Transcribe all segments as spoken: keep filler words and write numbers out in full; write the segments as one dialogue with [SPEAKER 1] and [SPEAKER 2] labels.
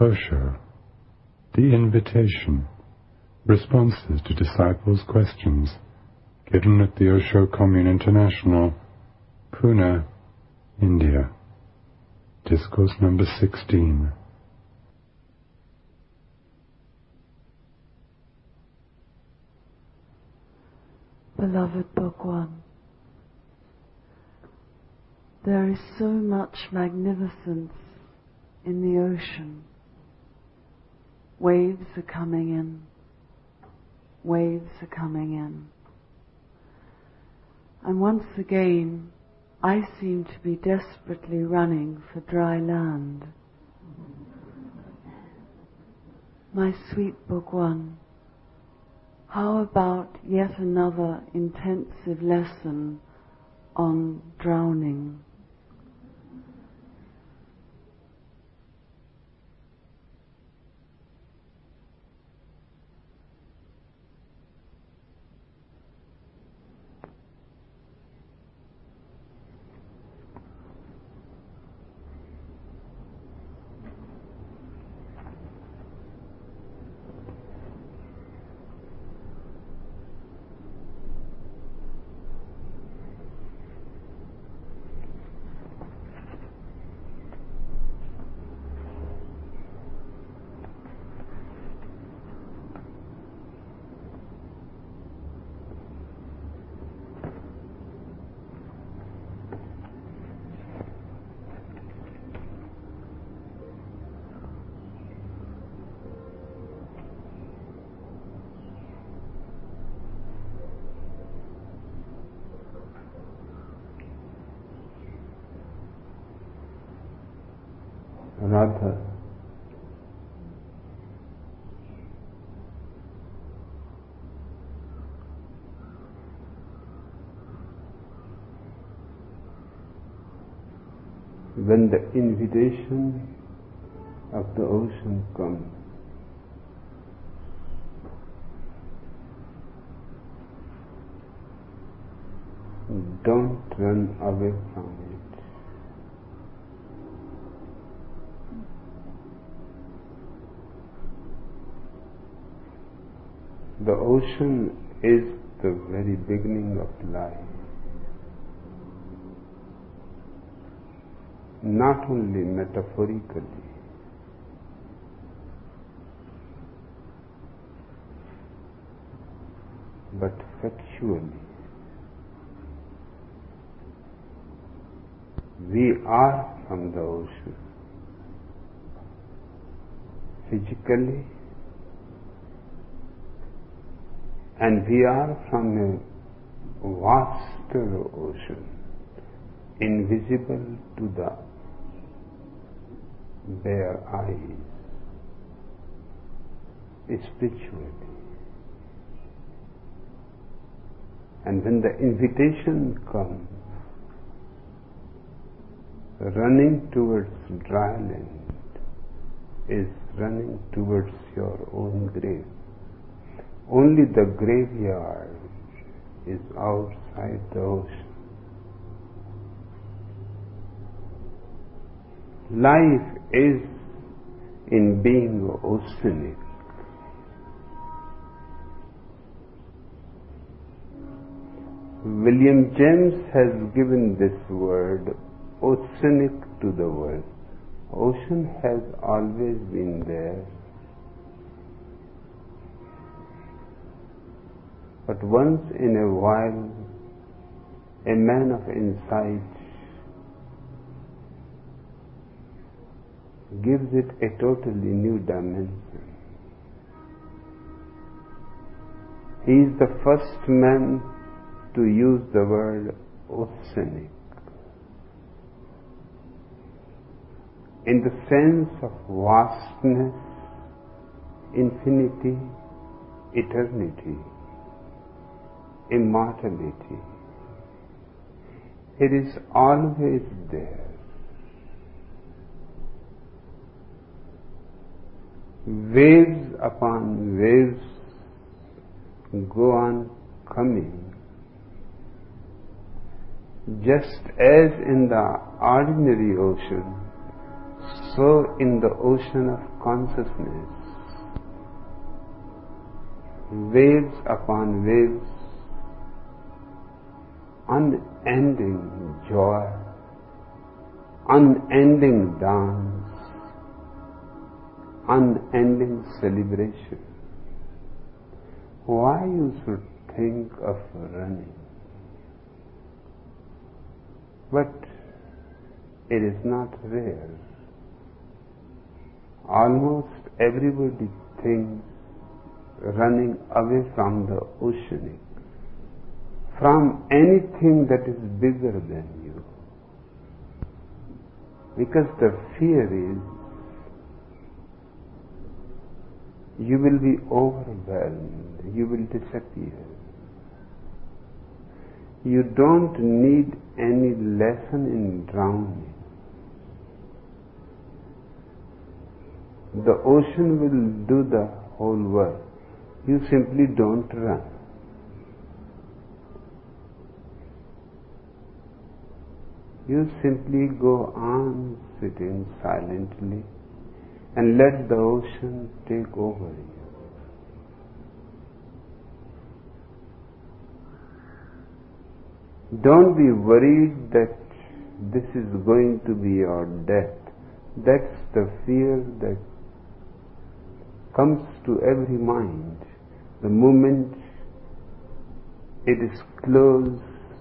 [SPEAKER 1] Osho, The Invitation, Responses to Disciples' Questions, given at the Osho Commune International, Pune, India. Discourse number sixteen.
[SPEAKER 2] Beloved Bhagwan, there is so much magnificence in the ocean. Waves are coming in. Waves are coming in. And once again, I seem to be desperately running for dry land. My sweet Bhagwan, how about yet another intensive lesson on drowning?
[SPEAKER 3] Radha, when the invitation of the ocean comes, don't run away from it. The ocean is the very beginning of life. Not only metaphorically, but factually. We are from the ocean, physically, and we are from a vaster ocean, invisible to the bare eyes, spiritually. And when the invitation comes, running towards dry land is running towards your own grave. Only the graveyard is outside the ocean. Life is in being oceanic. William James has given this word oceanic to the world. Ocean has always been there. But once in a while, a man of insight gives it a totally new dimension. He is the first man to use the word oceanic in the sense of vastness, infinity, eternity, immortality. It is always there. Waves upon waves go on coming, just as in the ordinary ocean, so in the ocean of consciousness, waves upon waves, unending joy, unending dance, unending celebration. Why you should think of running? But it is not rare. Almost everybody thinks running away from the oceanic, from anything that is bigger than you. Because the fear is you will be overwhelmed, you will disappear. You don't need any lesson in drowning. The ocean will do the whole work. You simply don't run. You simply go on sitting silently and let the ocean take over you. Don't be worried that this is going to be your death. That's the fear that comes to every mind the moment it is close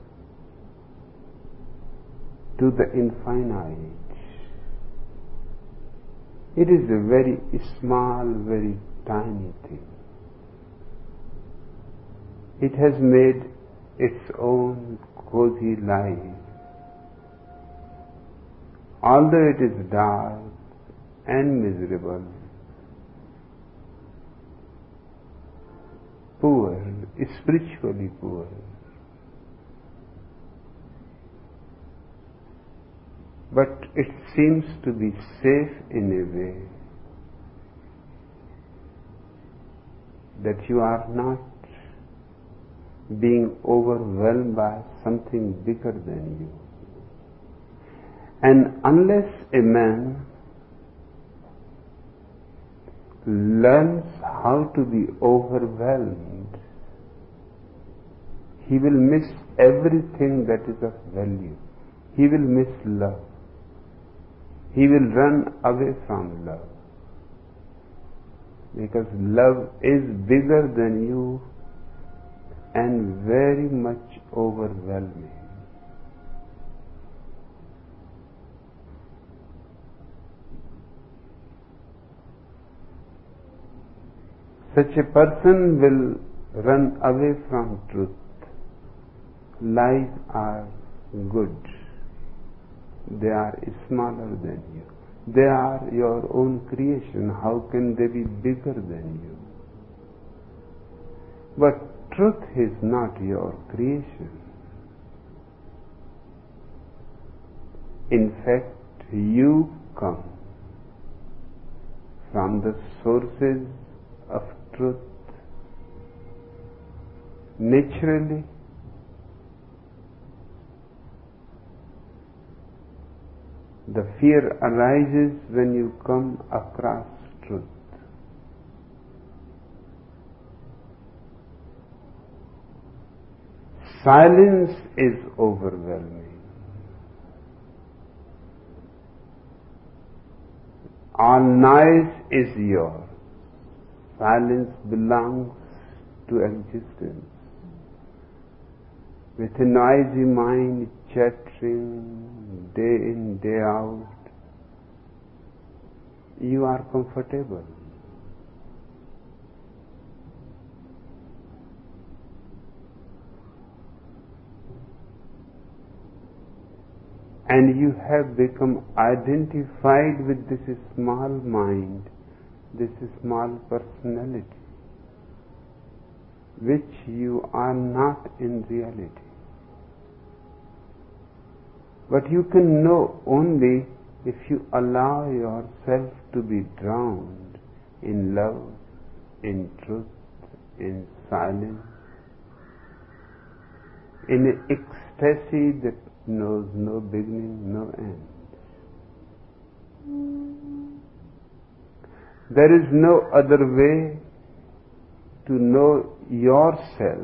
[SPEAKER 3] to the infinite. It is a very small, very tiny thing. It has made its own cozy life. Although it is dark and miserable, poor, spiritually poor, but it seems to be safe in a way that you are not being overwhelmed by something bigger than you. And unless a man learns how to be overwhelmed, he will miss everything that is of value. He will miss love. He will run away from love. Because love is bigger than you and very much overwhelming. Such a person will run away from truth. Lies are good. They are smaller than you. They are your own creation. How can they be bigger than you? But truth is not your creation. In fact, you come from the sources of truth naturally. The fear arises when you come across truth. Silence is overwhelming. All noise is yours. Silence belongs to existence. With a noisy mind chattering day in, day out, you are comfortable. And you have become identified with this small mind, this small personality, which you are not in reality. But you can know only if you allow yourself to be drowned in love, in truth, in silence, in an ecstasy that knows no beginning, no end. There is no other way to know yourself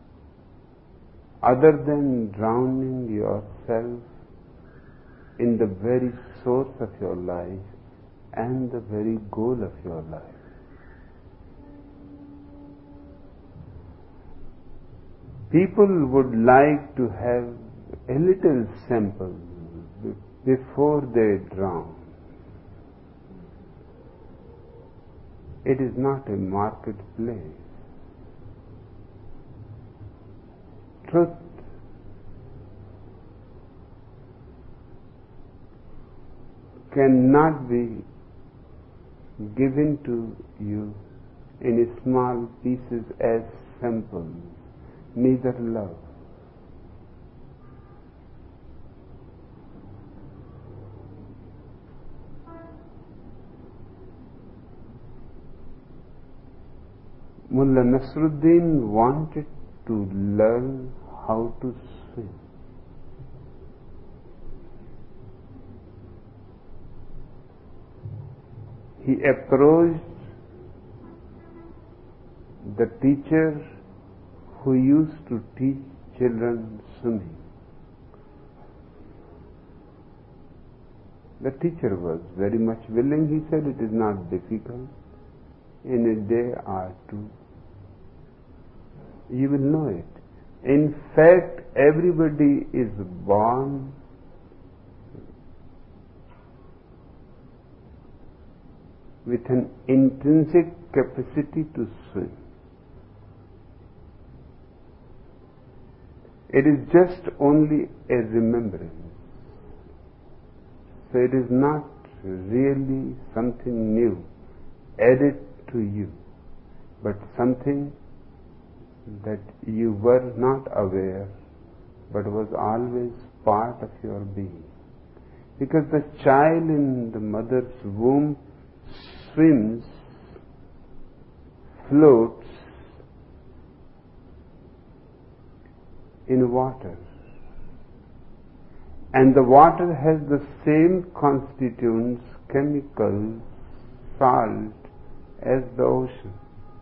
[SPEAKER 3] other than drowning yourself in the very source of your life and the very goal of your life. People would like to have a little sample before they drown. It is not a marketplace. Truth cannot be given to you in small pieces as samples, neither love. Mullah Nasruddin wanted to learn how to swim. He approached the teacher who used to teach children swimming. The teacher was very much willing. He said, it is not difficult. In a day or two, you will know it. In fact, everybody is born with an intrinsic capacity to swim. It is just only a remembrance. So it is not really something new added to you, but something that you were not aware but was always part of your being. Because the child in the mother's womb swims, floats in water. And the water has the same constituents, chemicals, salt, as the ocean.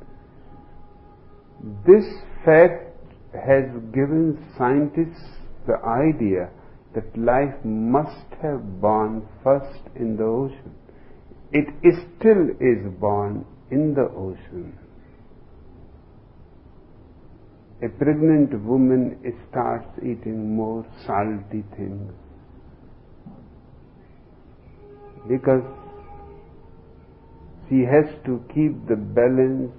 [SPEAKER 3] This fact has given scientists the idea that life must have born first in the ocean. It still is born in the ocean. A pregnant woman starts eating more salty things because she has to keep the balance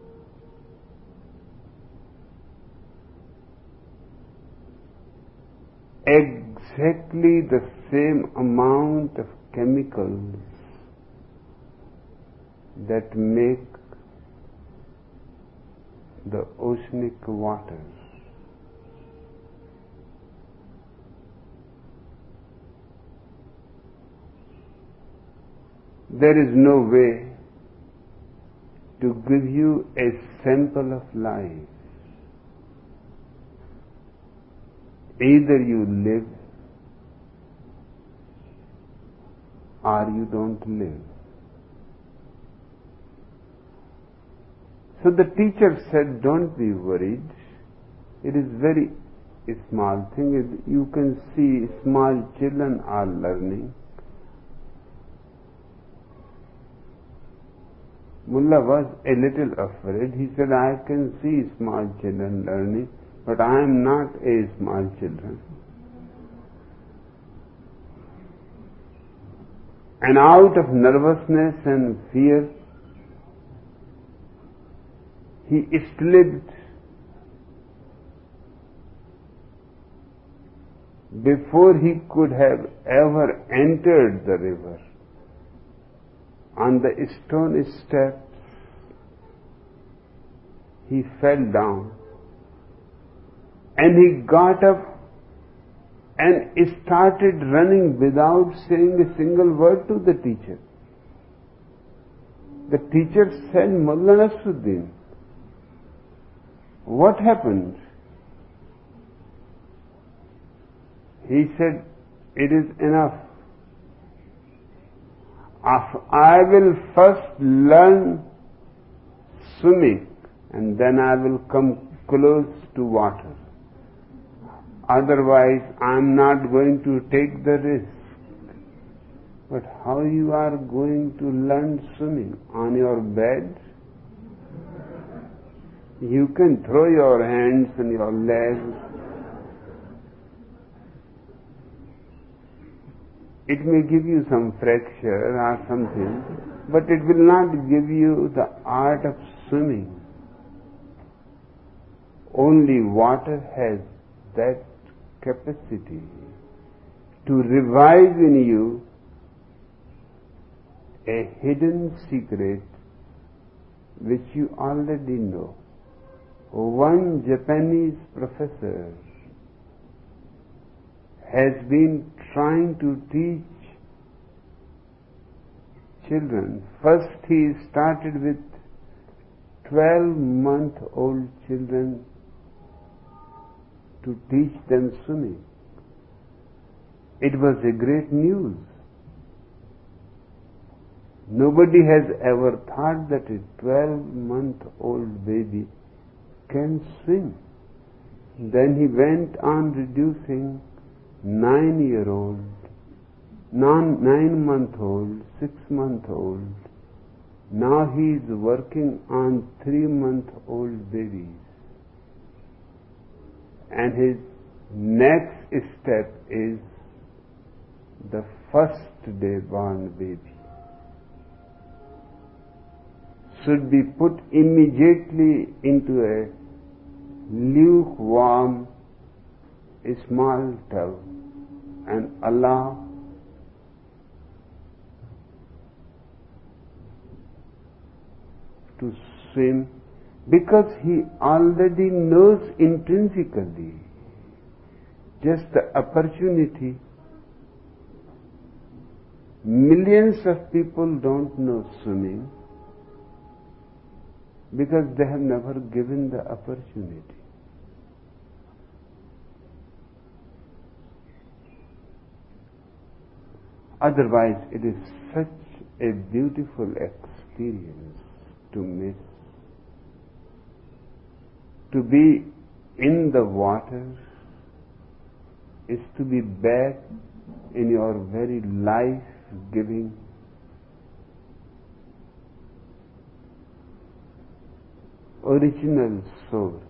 [SPEAKER 3] exactly the same amount of chemicals that make the oceanic waters. There is no way to give you a sample of life. Either you live or you don't live. So the teacher said, don't be worried. It is very a small thing. You can see small children are learning. Mullah was a little afraid. He said, I can see small children learning, but I am not a small children. And out of nervousness and fear, he slipped before he could have ever entered the river. On the stone steps, he fell down and he got up and started running without saying a single word to the teacher. The teacher said, Mullah Nasruddin, what happened? He said, it is enough. I will first learn swimming and then I will come close to water. Otherwise, I am not going to take the risk. But how you are going to learn swimming? On your bed? You can throw your hands and your legs. It may give you some fracture or something, but it will not give you the art of swimming. Only water has that capacity to revive in you a hidden secret which you already know. One Japanese professor has been trying to teach children. First he started with twelve-month-old children to teach them swimming. It was a great news. Nobody has ever thought that a twelve-month-old baby can swim. Then he went on reducing nine-year-old, nine-month-old, six-month-old. Now he is working on three-month-old babies. And his next step is the first day born baby should be put immediately into a lukewarm small tub and allow to swim, because he already knows intrinsically just the opportunity. Millions of people don't know swimming because they have never given the opportunity. Otherwise, it is such a beautiful experience to miss. To be in the water is to be back in your very life-giving original source.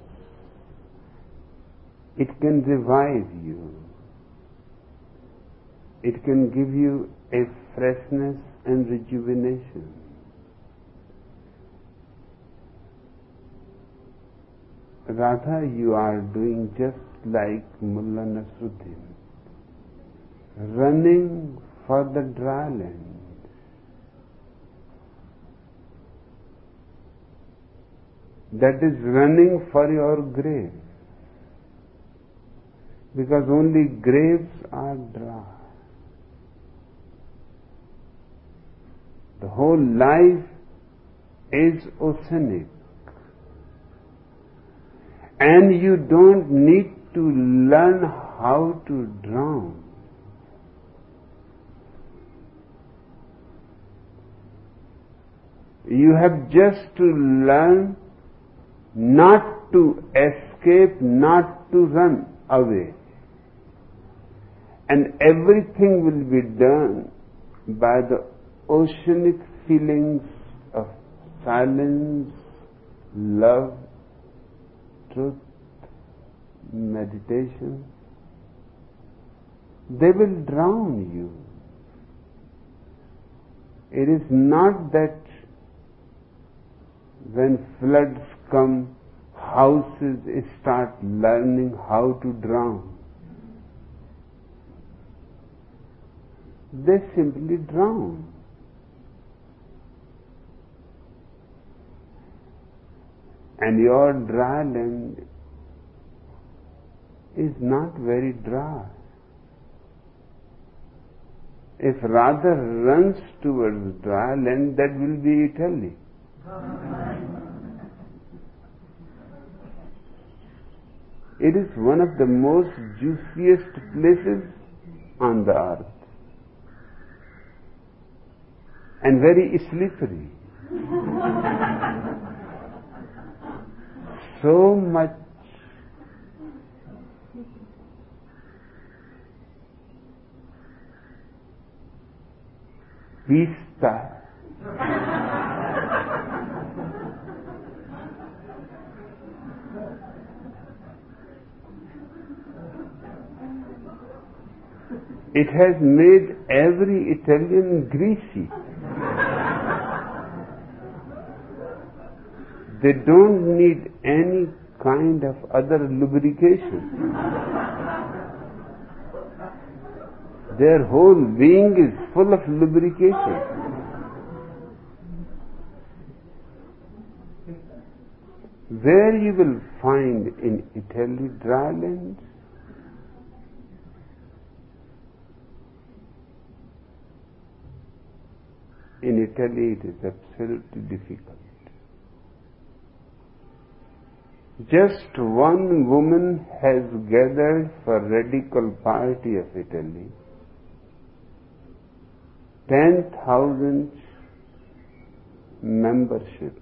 [SPEAKER 3] It can revive you. It can give you a freshness and rejuvenation. Radha, you are doing just like Mullah Nasruddin, running for the dry land. That is running for your grave, because only graves are dry. The whole life is oceanic. And you don't need to learn how to drown. You have just to learn not to escape, not to run away. And everything will be done by the oceanic feelings of silence, love, truth, meditation. They will drown you. It is not that when floods come, houses start learning how to drown. They simply drown. And your dry land is not very dry. If Radha runs towards dry land, that will be Italy. It is one of the most juiciest places on the earth. and very slippery. So much pista. It has made every Italian greasy. They don't need any kind of other lubrication. Their whole being is full of lubrication. Where you will find in Italy dry land? In Italy it is absolutely difficult. Just one woman has gathered for Radical Party of Italy ten thousand membership.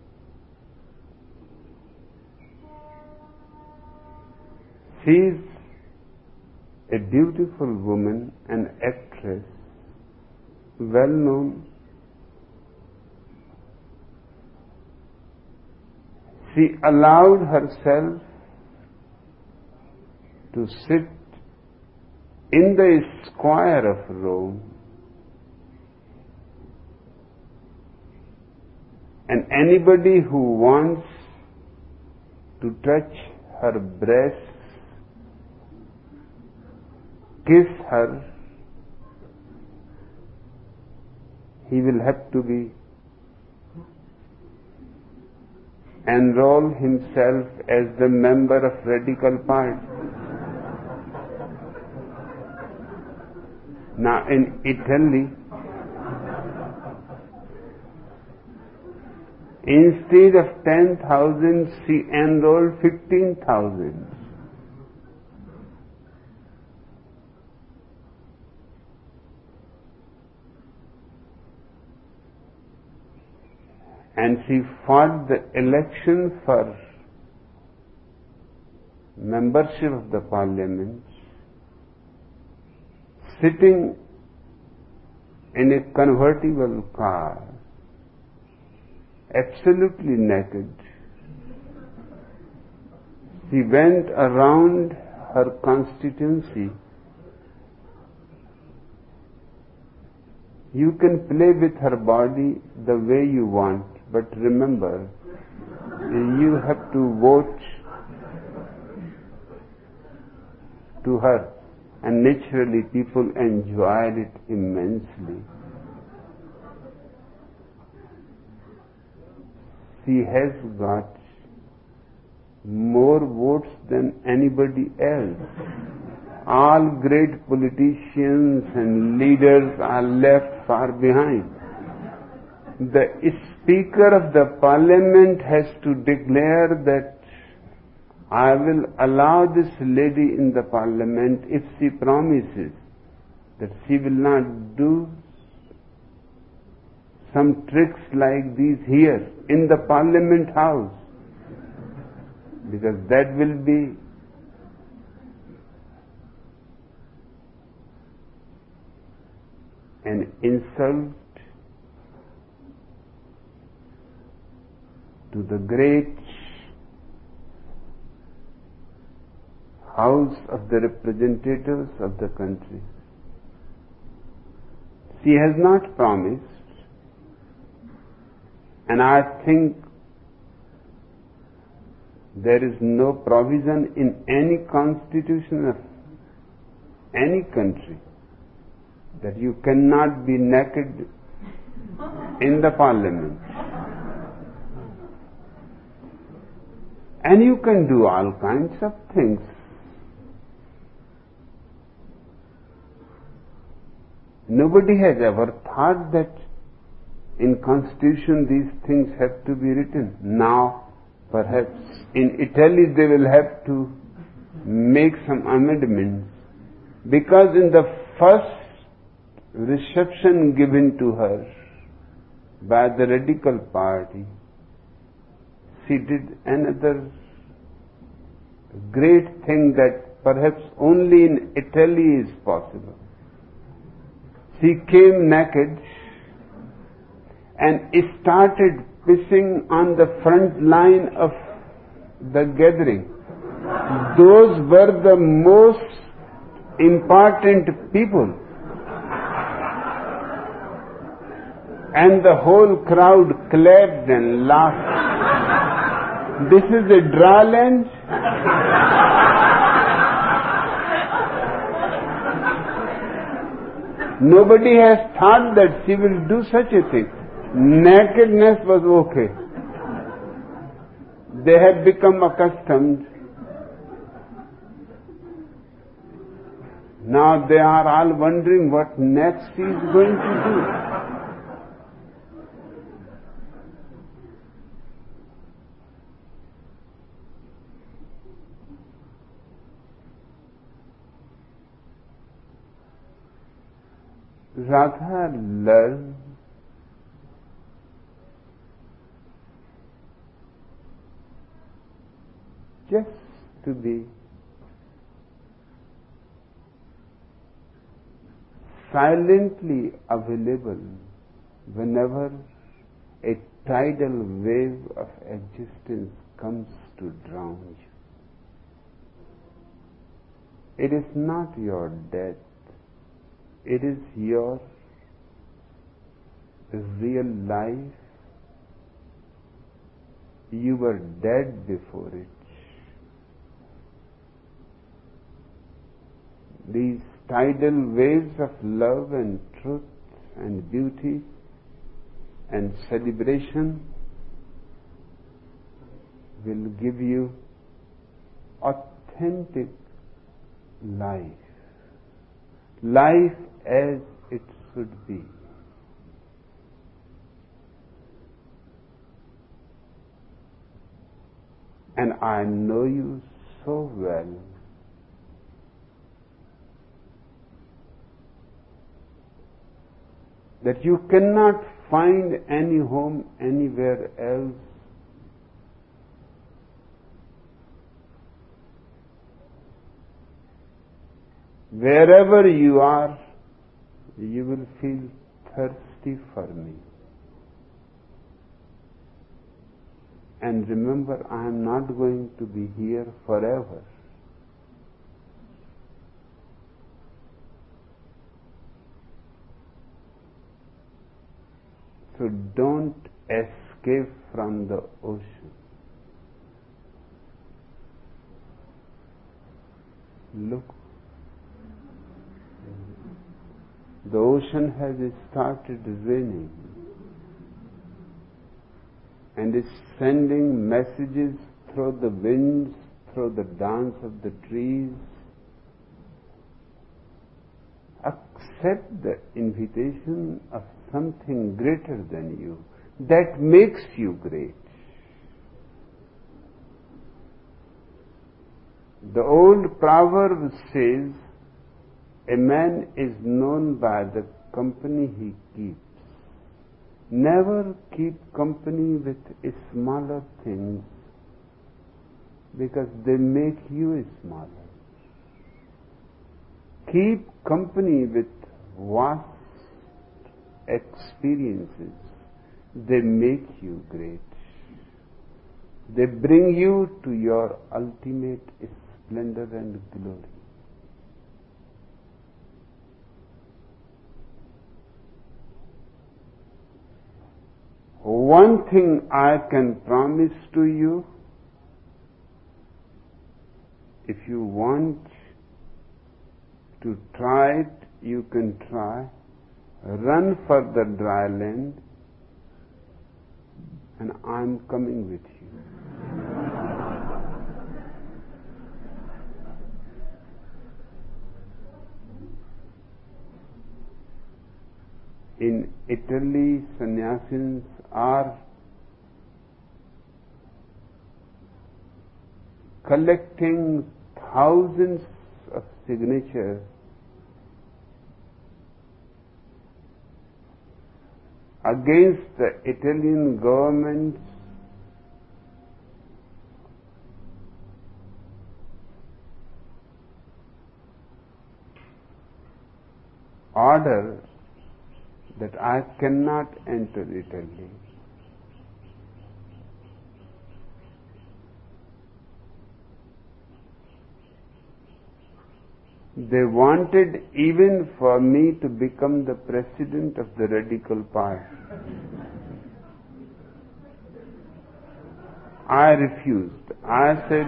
[SPEAKER 3] She is a beautiful woman, an actress, well known. She allowed herself to sit in the square of Rome, and anybody who wants to touch her breasts, kiss her, he will have to be enroll himself as the member of Radical Party. Now in Italy, instead of ten thousand, she enrolled fifteen thousand. And she fought the election for membership of the parliament, sitting in a convertible car, absolutely naked. She went around her constituency. You can play with her body the way you want, but remember, you have to vote to her, and naturally people enjoyed it immensely. She has got more votes than anybody else. All great politicians and leaders are left far behind. The Speaker of the Parliament has to declare that I will allow this lady in the Parliament if she promises that she will not do some tricks like these here in the Parliament House, because that will be an insult to the great House of the Representatives of the country. She has not promised, and I think there is no provision in any constitution of any country that you cannot be naked in the parliament. And you can do all kinds of things. Nobody has ever thought that in Constitution these things have to be written. Now, perhaps in Italy they will have to make some amendments, because in the first reception given to her by the Radical Party. She did another great thing that perhaps only in Italy is possible. She came naked and started pissing on the front line of the gathering. Those were the most important people. And the whole crowd clapped and laughed. This is a dry land. Nobody has thought that she will do such a thing. Nakedness was okay. They had become accustomed. Now they are all wondering what next she is going to do. Radha learned just to be silently available whenever a tidal wave of existence comes to drown you. It is not your death. It is your real life. You were dead before it. These tidal waves of love and truth and beauty and celebration will give you authentic life. Life as it should be. And I know you so well. That you cannot find any home anywhere else. Wherever you are, you will feel thirsty for me. And remember, I am not going to be here forever. So don't escape from the ocean. Look. The ocean has started raining and is sending messages through the winds, through the dance of the trees. Accept the invitation of something greater than you that makes you great. The old proverb says, a man is known by the company he keeps. Never keep company with smaller things because they make you smaller. Keep company with vast experiences. They make you great. They bring you to your ultimate splendor and glory. One thing I can promise to you, if you want to try it, you can try. Run for the dry land, and I'm coming with you. In Italy, sannyasins are collecting thousands of signatures against the Italian government's order that I cannot enter Italy. They wanted even for me to become the president of the Radical Party. I refused. I said,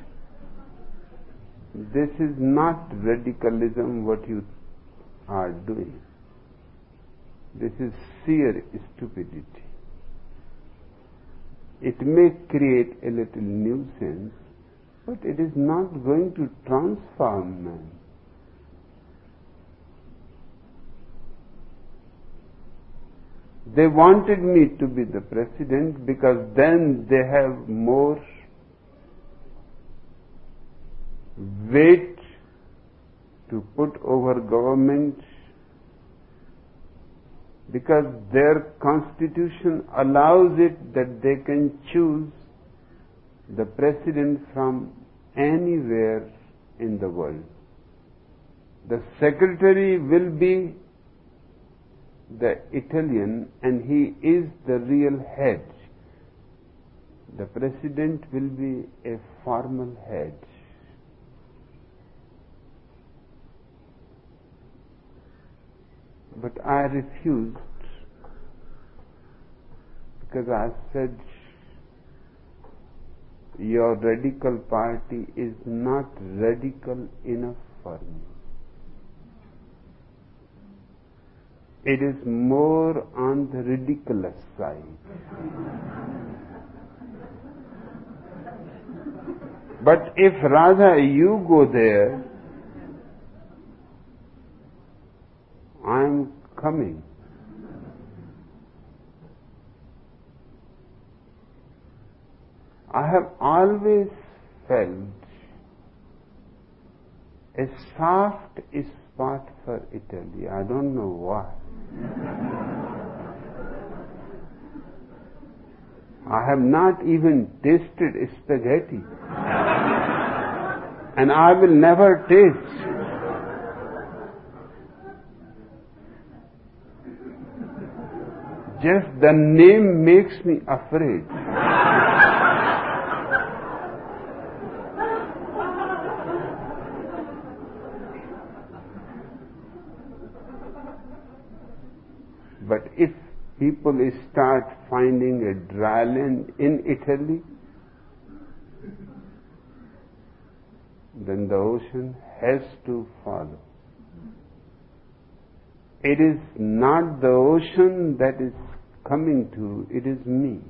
[SPEAKER 3] this is not radicalism what you are doing. This is sheer stupidity. It may create a little nuisance, but it is not going to transform man. They wanted me to be the president because then they have more weight to put over government, because their constitution allows it that they can choose the president from anywhere in the world. The secretary will be the Italian and he is the real head. The president will be a formal head. But I refused because I said, your radical party is not radical enough for me. It is more on the ridiculous side. But if Radha, you go there, I am coming. I have always felt a soft spot for Italy. I don't know why. I have not even tasted spaghetti, and I will never taste. Just the name makes me afraid. But if people start finding a dry land in Italy, then the ocean has to follow. It is not the ocean that is coming to, it is me.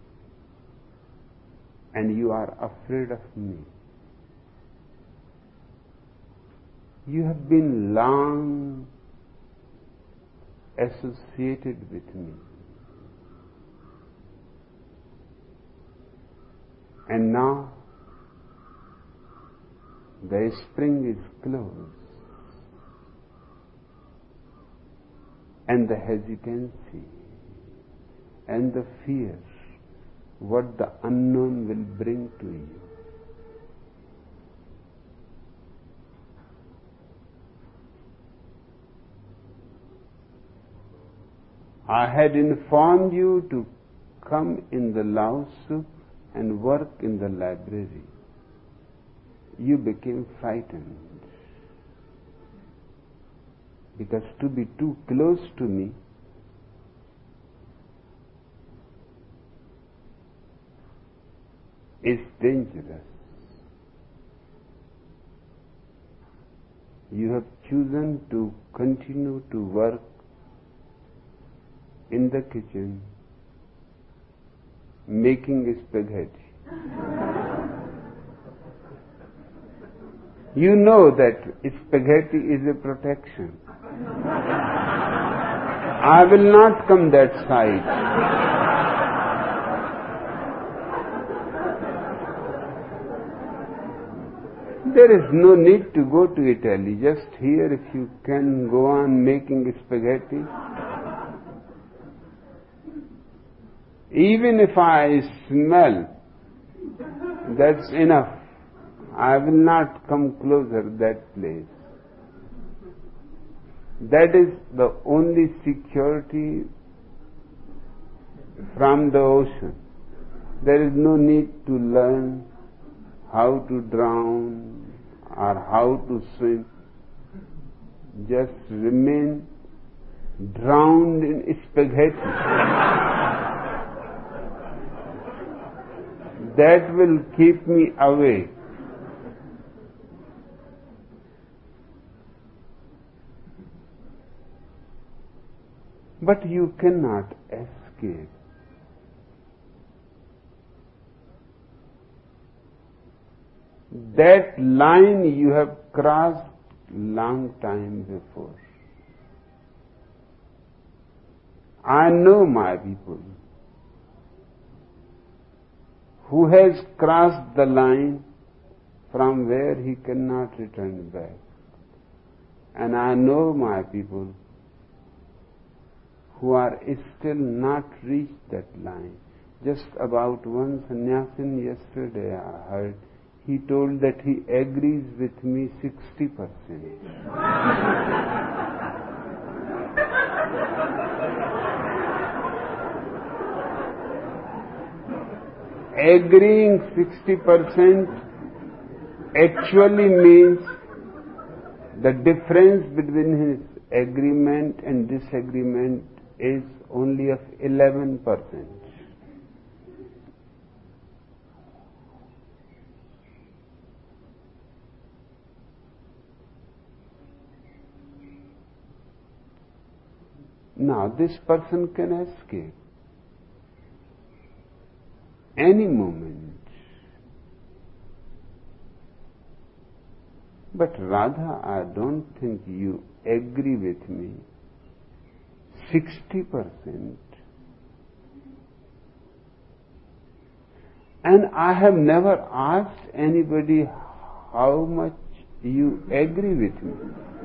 [SPEAKER 3] And you are afraid of me. You have been long associated with me. And now the spring is closed, and the hesitancy and the fear, what the unknown will bring to you. I had informed you to come in the Laosu and work in the library. You became frightened. Because to be too close to me is dangerous. You have chosen to continue to work in the kitchen, making spaghetti. You know that spaghetti is a protection. I will not come that side. There is no need to go to Italy. Just here, if you can go on making spaghetti, Even if I smell, that's enough. I will not come closer to that place. That is the only security from the ocean. There is no need to learn how to drown or how to swim. Just remain drowned in spaghetti. That will keep me awake. But you cannot escape. That line you have crossed long time before. I know my people who has crossed the line from where he cannot return back. And I know my people who are still not reached that line. Just about one sannyasin yesterday I heard, he told that he agrees with me sixty percent. Agreeing sixty percent actually means the difference between his agreement and disagreement is only of eleven percent. Now this person can escape any moment. But Radha, I don't think you agree with me sixty percent. And I have never asked anybody how much you agree with me.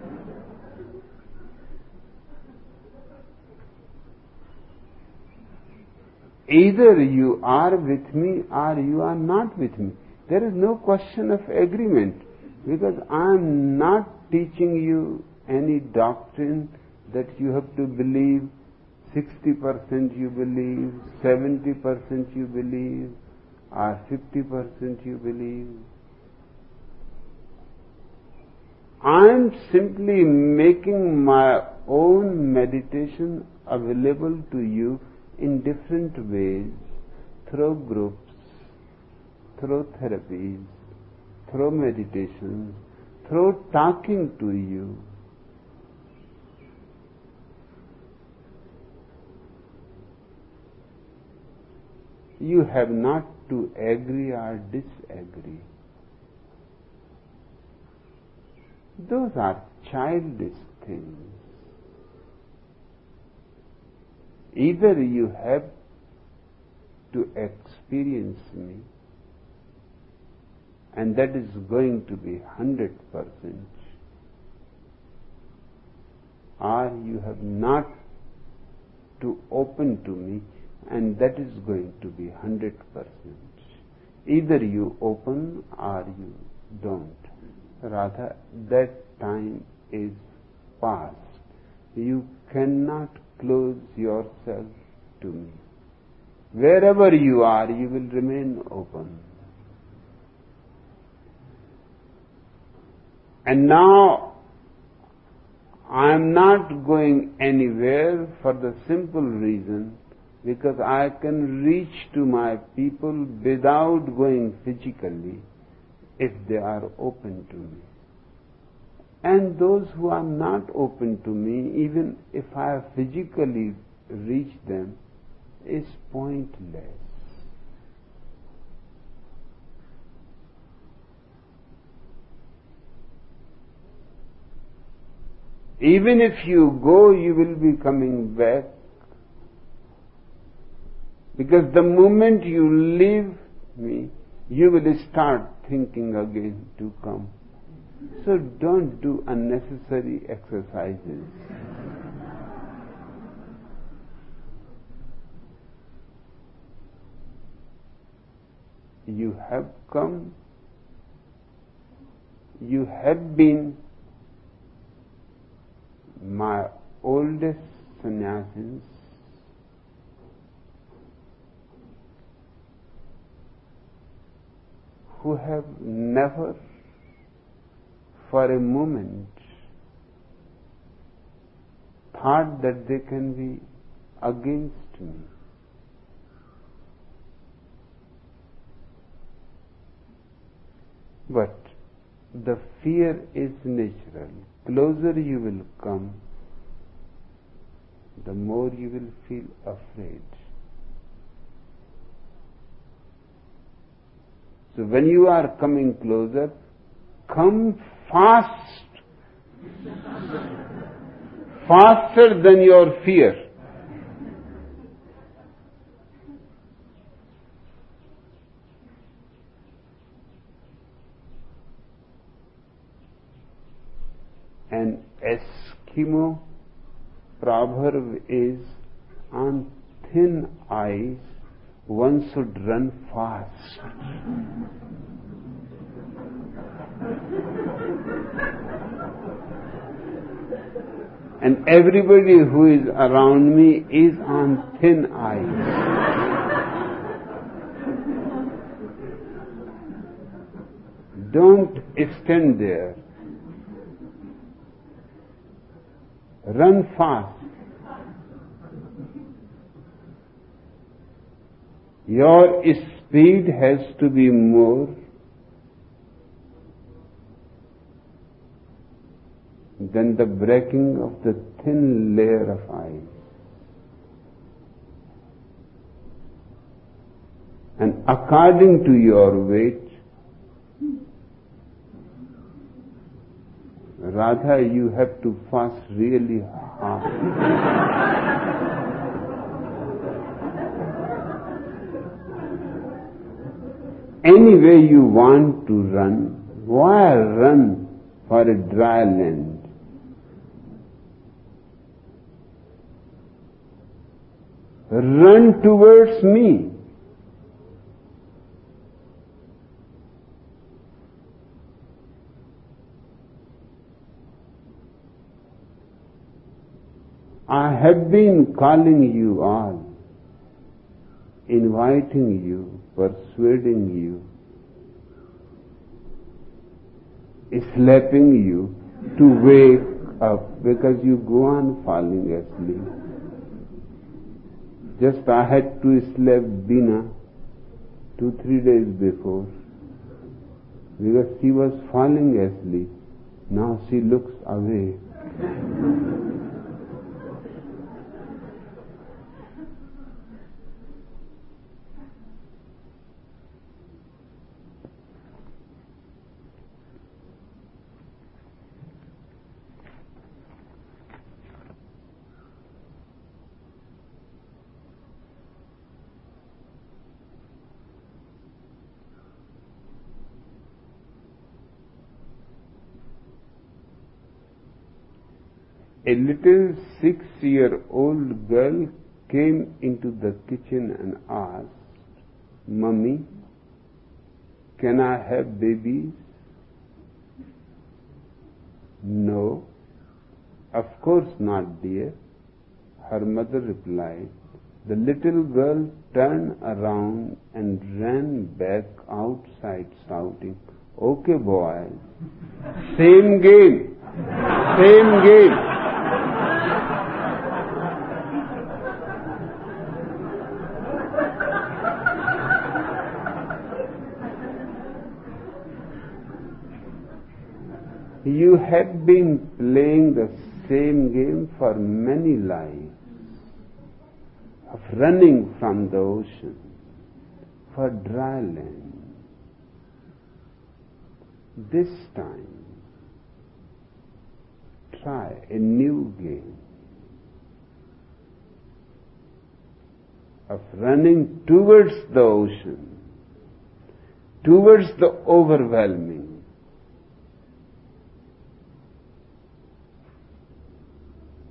[SPEAKER 3] Either you are with me or you are not with me. There is no question of agreement, because I am not teaching you any doctrine that you have to believe sixty percent you believe, seventy percent you believe, or fifty percent you believe. I am simply making my own meditation available to you in different ways, through groups, through therapies, through meditations, through talking to you. You have not to agree or disagree. Those are childish things. Either you have to experience me, and that is going to be one hundred percent, or you have not to open to me, and that is going to be one hundred percent. Either you open or you don't. Rather, that time is past. You cannot close yourself to me. Wherever you are, you will remain open. And now, I am not going anywhere for the simple reason because I can reach to my people without going physically if they are open to me. And those who are not open to me, even if I physically reach them, is pointless. Even if you go, you will be coming back. Because the moment you leave me, you will start thinking again to come. So don't do unnecessary exercises. you have come, you have been my oldest sannyasis, who have never for a moment thought that they can be against me. But the fear is natural. Closer you will come, the more you will feel afraid. So when you are coming closer, come fast, faster than your fear. An Eskimo proverb is, on thin ice one should run fast. And everybody who is around me is on thin ice. Don't stand there. Run fast. Your speed has to be more than the breaking of the thin layer of ice. And according to your weight, Radha, you have to fast really hard. Any way you want to run, why run for a dry land? Run towards me. I have been calling you all, inviting you, persuading you, slapping you to wake up because you go on falling asleep. Just I had to slap Bina two, three days before because she was falling asleep. Now she looks away. A little six-year-old girl came into the kitchen and asked, "Mummy, can I have babies?" "No, of course not, dear," her mother replied. The little girl turned around and ran back outside shouting, "Okay, boys, same game, same game." You have been playing the same game for many lives, of running from the ocean for dry land. This time, try a new game of running towards the ocean, towards the overwhelming.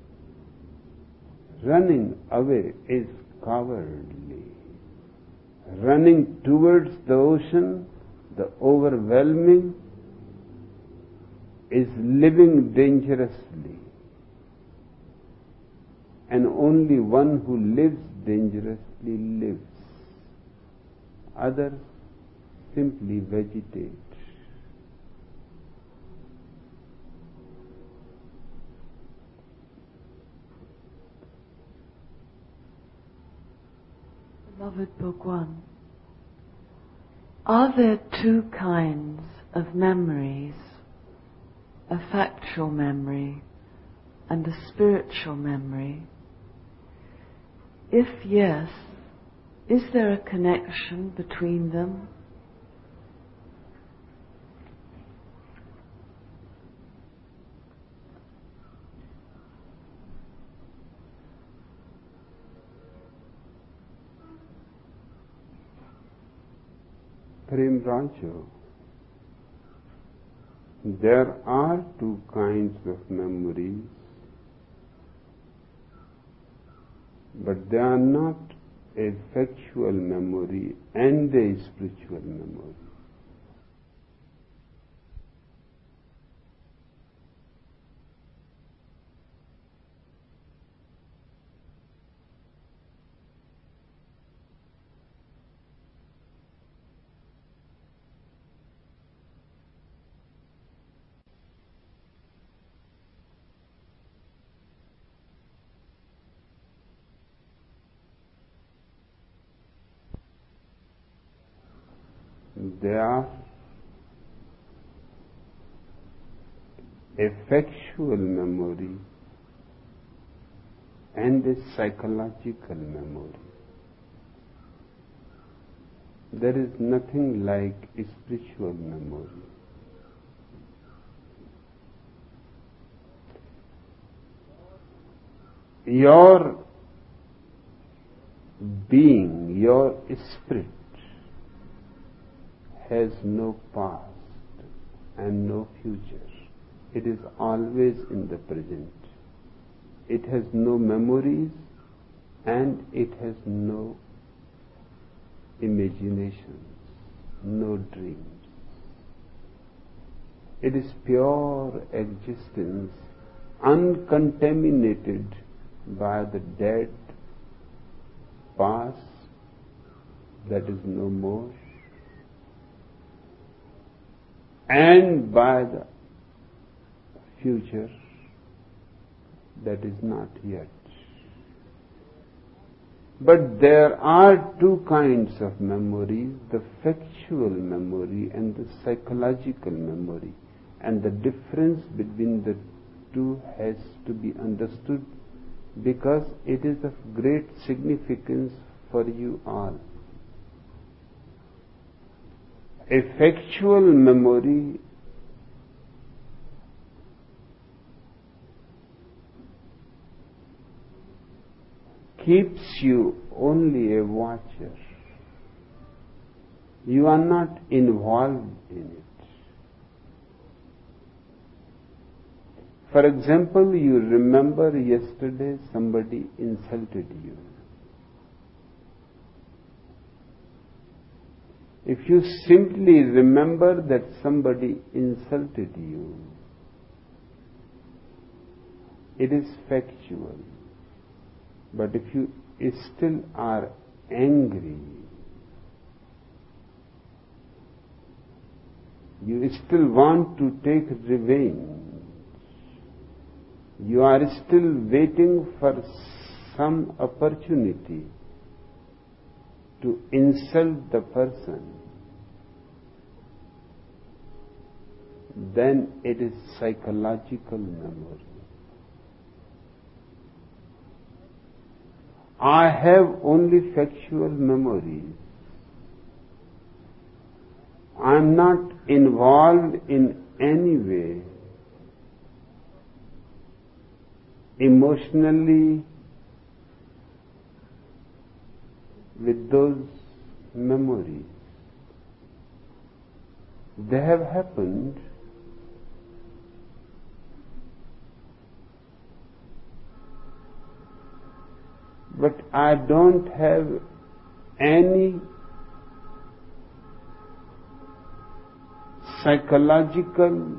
[SPEAKER 3] Running away is cowardly. running towards the ocean, the overwhelming, is living dangerously. And only one who lives dangerously lives. Others simply vegetate.
[SPEAKER 2] Beloved Bhagwan, are there two kinds of memories, a factual memory and a spiritual memory? If yes, is there a connection between them?
[SPEAKER 3] Prem Rancho, there are two kinds of memories, but they are not a factual memory and a spiritual memory. They are a factual memory and a psychological memory. There is nothing like a spiritual memory. Your being, your spirit, has no past and no future. It is always in the present. It has no memories and it has no imaginations, no dreams. It is pure existence, uncontaminated by the dead past that is no more, and by the future that is not yet. But there are two kinds of memories, the factual memory and the psychological memory, and the difference between the two has to be understood because it is of great significance for you all. A factual memory keeps you only a watcher. You are not involved in it. For example, you remember yesterday somebody insulted you. If you simply remember that somebody insulted you, it is factual. But if you still are angry, you still want to take revenge, you are still waiting for some opportunity to insult the person, then it is psychological memory. I have only factual memories. I am not involved in any way emotionally with those memories. They have happened, but I don't have any psychological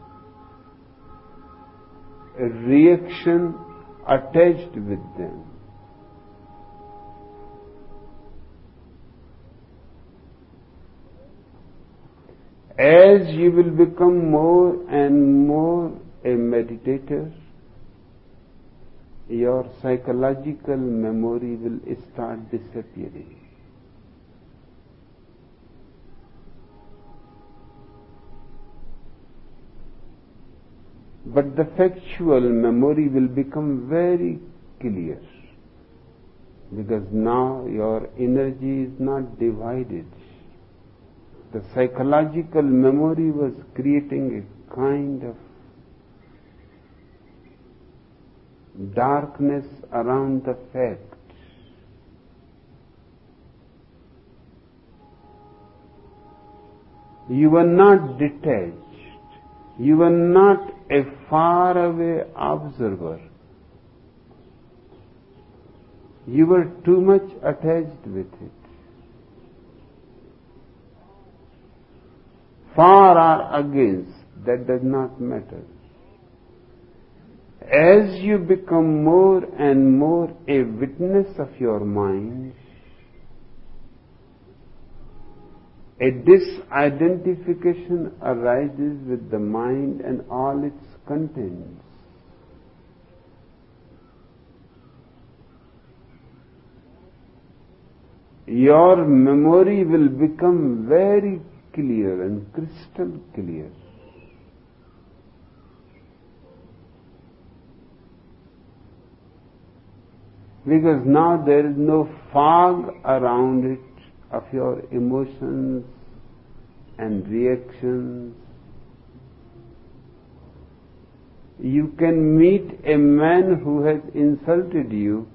[SPEAKER 3] reaction attached with them. As you will become more and more a meditator, your psychological memory will start disappearing. But the factual memory will become very clear, because now your energy is not divided. The psychological memory was creating a kind of darkness around the fact. You were not detached. You were not a faraway observer. You were too much attached with it. For or against, that does not matter. As you become more and more a witness of your mind, a disidentification arises with the mind and all its contents. Your memory will become very clear and crystal clear. Because now there is no fog around it of your emotions and reactions. You can meet a man who has insulted you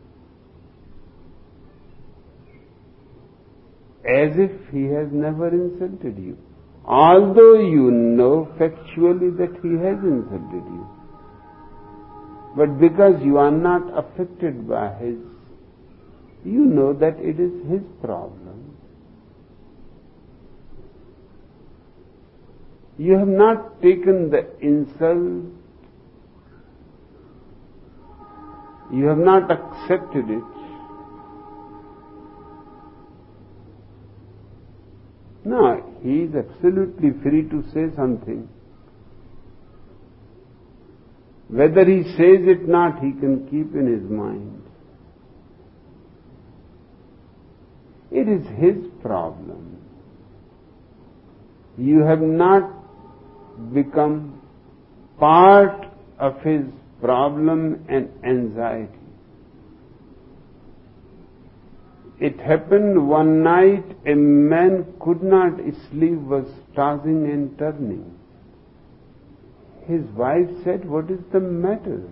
[SPEAKER 3] as if he has never insulted you, although you know factually that he has insulted you. But because you are not affected by his, you know that it is his problem. You have not taken the insult, you have not accepted it. No, he is absolutely free to say something. Whether he says it not, he can keep in his mind. It is his problem. You have not become part of his problem and anxiety. It happened one night, a man could not sleep, was tossing and turning. His wife said, "What is the matter?"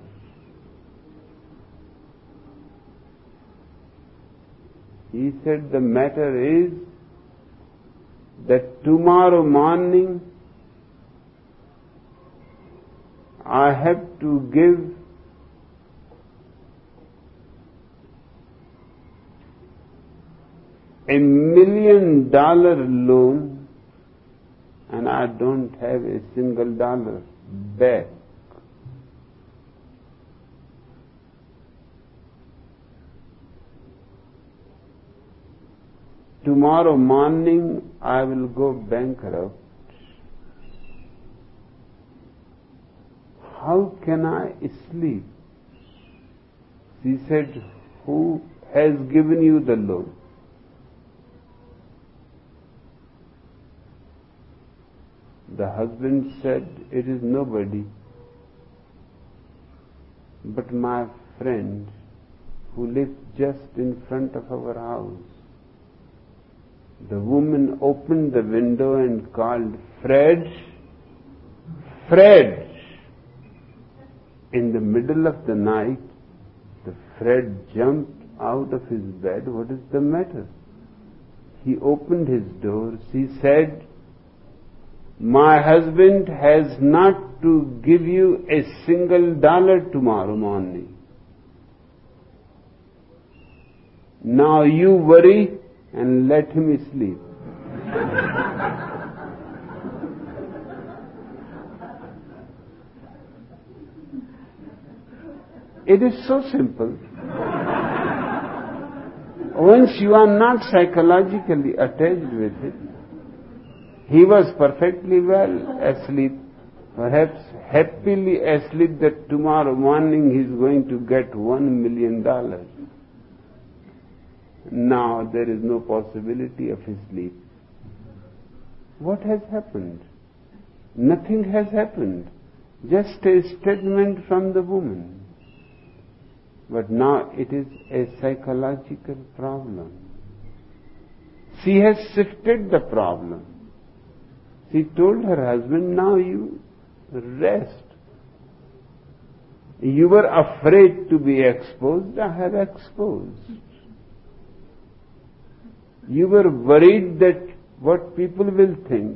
[SPEAKER 3] He said, "The matter is that tomorrow morning I have to give a million dollar loan and I don't have a single dollar back. Tomorrow morning I will go bankrupt. How can I sleep?" She said, "Who has given you the loan?" The husband said, "It is nobody but my friend who lives just in front of our house." The woman opened the window and called, "Fred, Fred." In the middle of the night, the Fred jumped out of his bed. "What is the matter?" He opened his door. She said, "My husband has not to give you a single dollar tomorrow morning. Now you worry and let him sleep." It is so simple. Once you are not psychologically attached with it, he was perfectly well asleep, perhaps happily asleep that tomorrow morning he is going to get one million dollars. Now there is no possibility of his sleep. What has happened? Nothing has happened. Just a statement from the woman. But now it is a psychological problem. She has shifted the problem. She told her husband, now you rest. You were afraid to be exposed, I have exposed. You were worried that what people will think.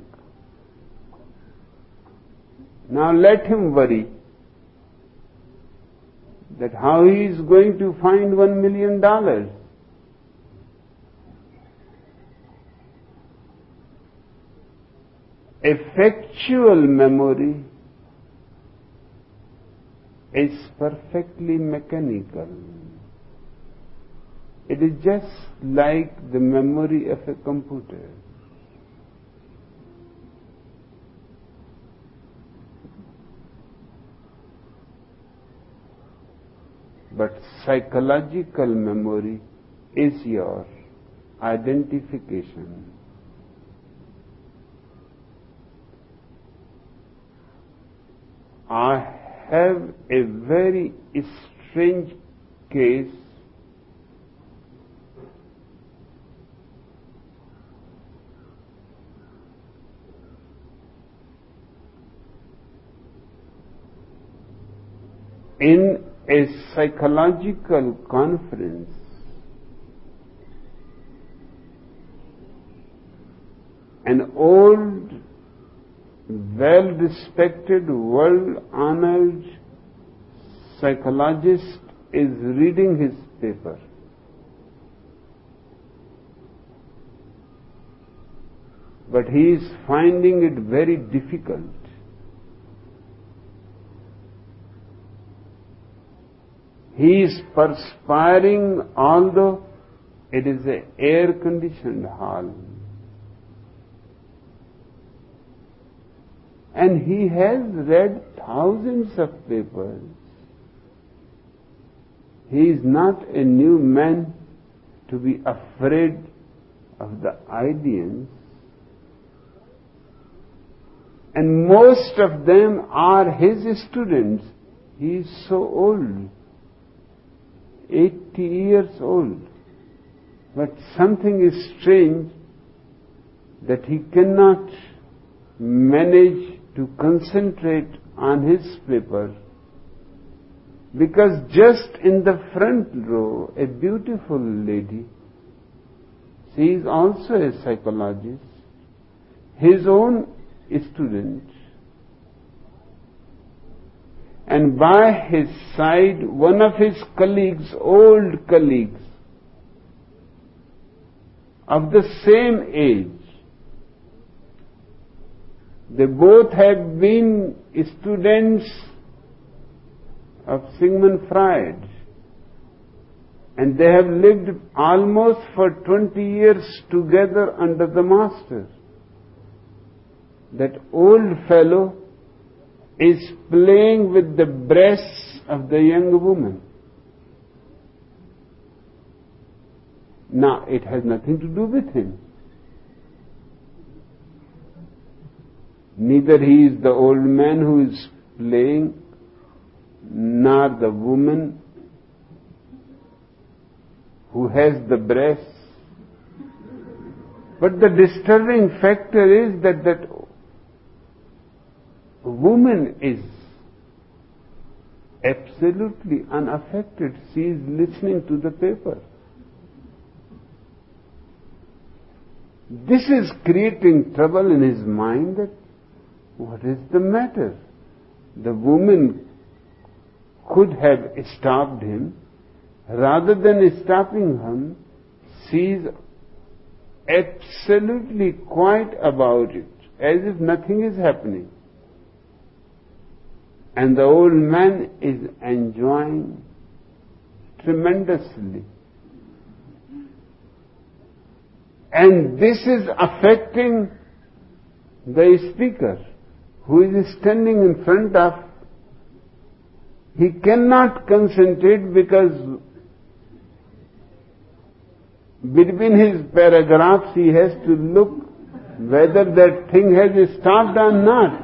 [SPEAKER 3] Now let him worry that how he is going to find one million dollars. A factual memory is perfectly mechanical. It is just like the memory of a computer. But psychological memory is your identification. I have a very strange case in a psychological conference. An old, well-respected, world-honored psychologist is reading his paper. But he is finding it very difficult. He is perspiring, although it is an air-conditioned hall. And he has read thousands of papers. He is not a new man to be afraid of the audience. And most of them are his students. He is so old. eighty years old. But something is strange that he cannot manage to concentrate on his paper, because just in the front row, a beautiful lady, she is also a psychologist, his own student, and by his side, one of his colleagues, old colleagues, of the same age. They both have been students of Sigmund Freud, and they have lived almost for twenty years together under the master. That old fellow is playing with the breasts of the young woman. Now, it has nothing to do with him. Neither he is the old man who is playing, nor the woman who has the breasts. But the disturbing factor is that that woman is absolutely unaffected. She is listening to the paper. This is creating trouble in his mind that what is the matter? The woman could have stopped him. Rather than stopping him, she is absolutely quiet about it, as if nothing is happening. And the old man is enjoying tremendously. And this is affecting the speaker, who is standing in front of. He cannot concentrate because between his paragraphs he has to look whether that thing has stopped or not.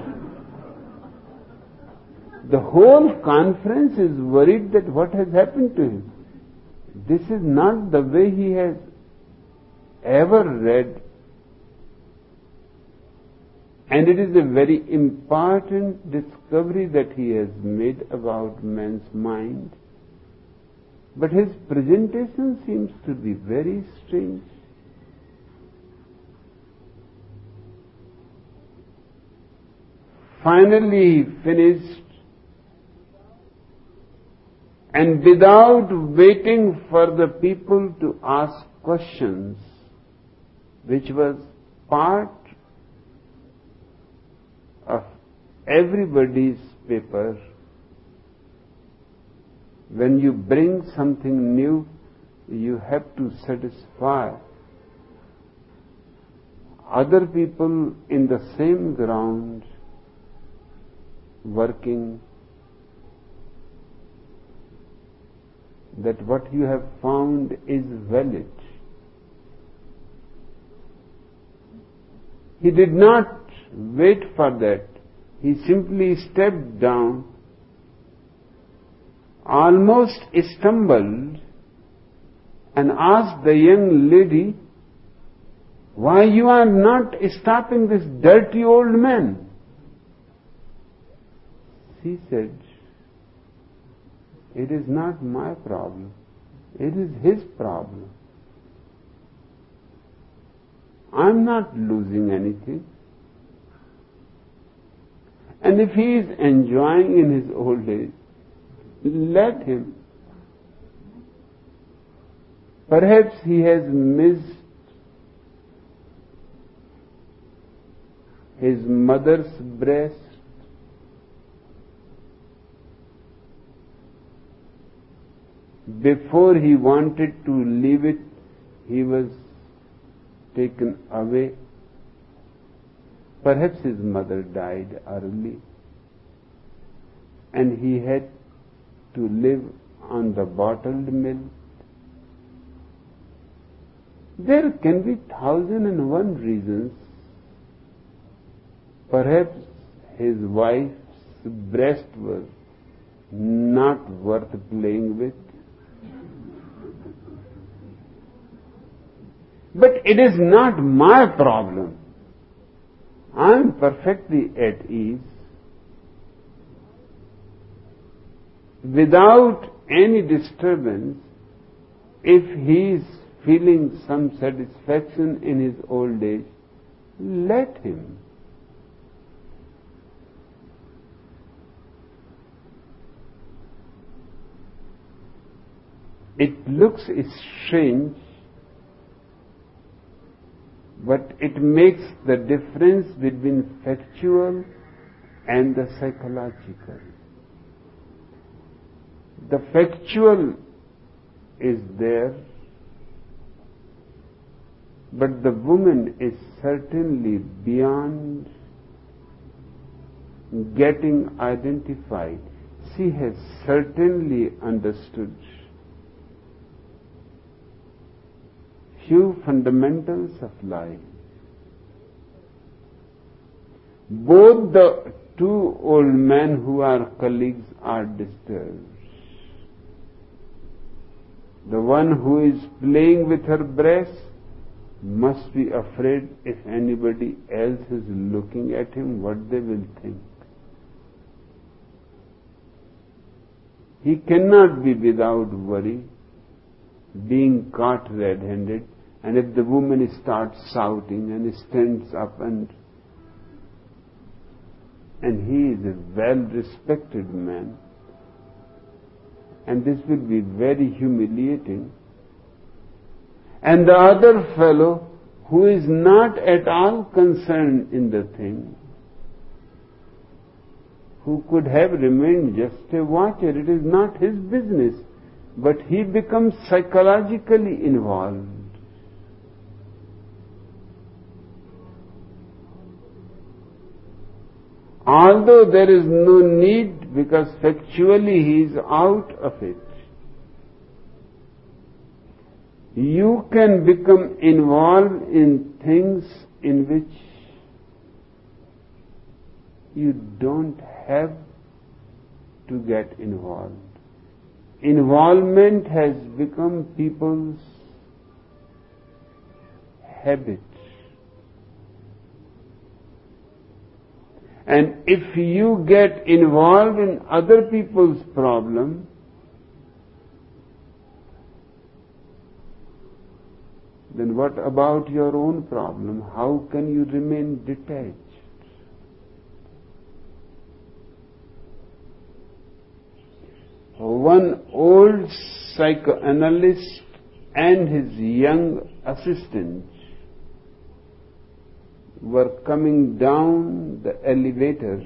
[SPEAKER 3] The whole conference is worried that what has happened to him. This is not the way he has ever read. And it is a very important discovery that he has made about man's mind. But his presentation seems to be very strange. Finally he finished, and without waiting for the people to ask questions, which was part of everybody's paper, when you bring something new, you have to satisfy other people in the same ground working, that what you have found is valid. He did not wait for that. He simply stepped down, almost stumbled, and asked the young lady, "Why you are not stopping this dirty old man?" She said, "It is not my problem. It is his problem. I'm not losing anything. And if he is enjoying in his old age, let him. Perhaps he has missed his mother's breast. Before he wanted to leave it, he was taken away. Perhaps his mother died early, and he had to live on the bottled milk. There can be thousand and one reasons. Perhaps his wife's breast was not worth playing with. But it is not my problem. I am perfectly at ease, without any disturbance. If he is feeling some satisfaction in his old age, let him. It looks strange, but it makes the difference between factual and the psychological. The factual is there, but the woman is certainly beyond getting identified. She has certainly understood few fundamentals of life. Both the two old men who are colleagues are disturbed. The one who is playing with her breast must be afraid if anybody else is looking at him, what they will think. He cannot be without worry, being caught red-handed. And if the woman starts shouting and stands up, and and he is a well-respected man, and this will be very humiliating. And the other fellow, who is not at all concerned in the thing, who could have remained just a watcher, it is not his business. but he becomes psychologically involved. Although there is no need, because factually he is out of it. You can become involved in things in which you don't have to get involved. Involvement has become people's habit. And if you get involved in other people's problem, then what about your own problem? How can you remain detached? One old psychoanalyst and his young assistant were coming down the elevator,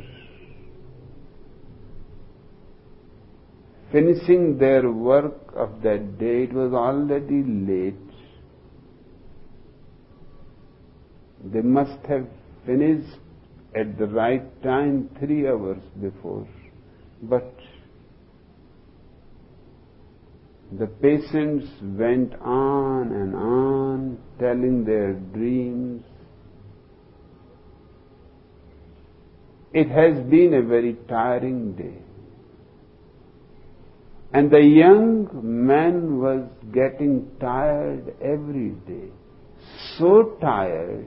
[SPEAKER 3] finishing their work of that day. It was already late. They must have finished at the right time three hours before. But the patients went on and on telling their dreams. It has been a very tiring day. And the young man was getting tired every day. So tired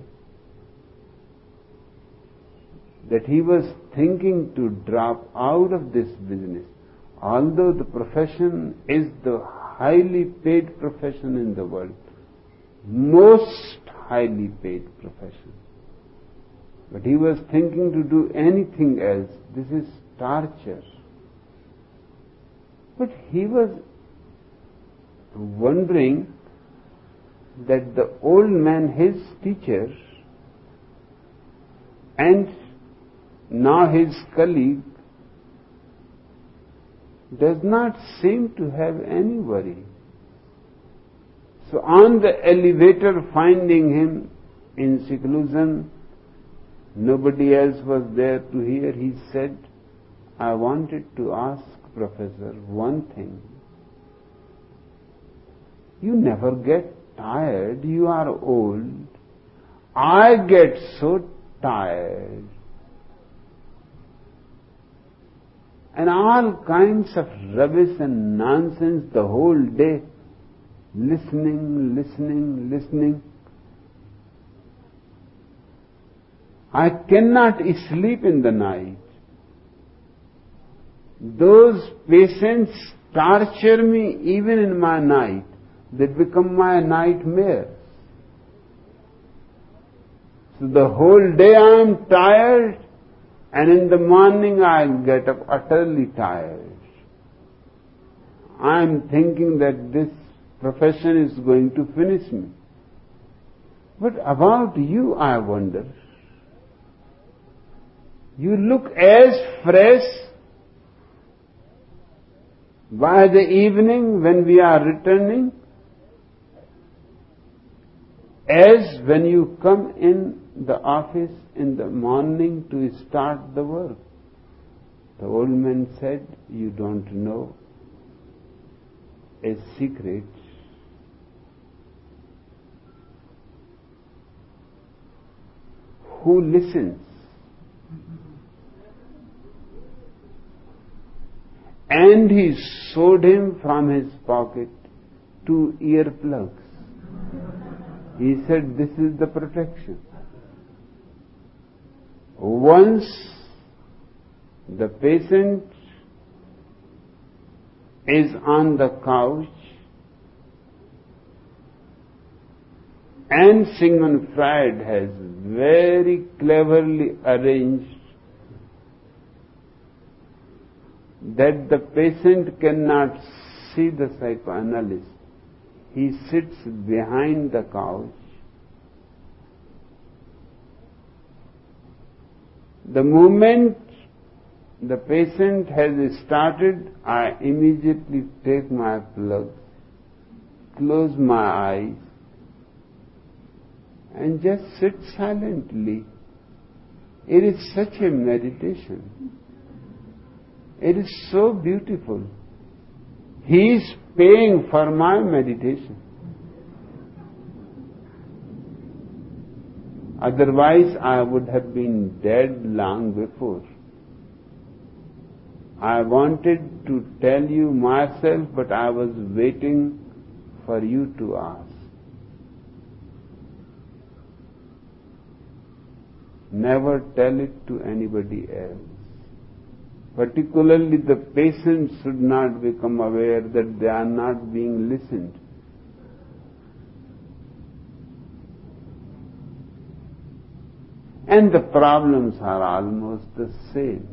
[SPEAKER 3] that he was thinking to drop out of this business. Although the profession is the highly paid profession in the world, most highly paid profession. But he was thinking to do anything else. This is torture. But he was wondering that the old man, his teacher, and now his colleague, does not seem to have any worry. So on the elevator, finding him in seclusion, nobody else was there to hear, he said, I wanted to ask Professor one thing. You never get tired. You are old. I get so tired. And all kinds of rubbish and nonsense the whole day. Listening, listening, listening. I cannot sleep in the night. Those patients torture me even in my night. They become my nightmares. So the whole day I am tired, and in the morning I get up utterly tired. I am thinking that this profession is going to finish me. But about you, I wonder. You look as fresh by the evening when we are returning as when you come in the office in the morning to start the work. The old man said, you don't know a secret. Who listens? And he showed him from his pocket two earplugs. He said, this is the protection. Once the patient is on the couch and Sigmund Freud has very cleverly arranged that the patient cannot see the psychoanalyst. He sits behind the couch. The moment The patient has started, I immediately take my plug, close my eyes, and just sit silently. It is such a meditation. It is so beautiful. He is paying for my meditation. Otherwise, I would have been dead long before. I wanted to tell you myself, but I was waiting for you to ask. Never tell it to anybody else. Particularly the patients should not become aware that they are not being listened. And the problems are almost the same.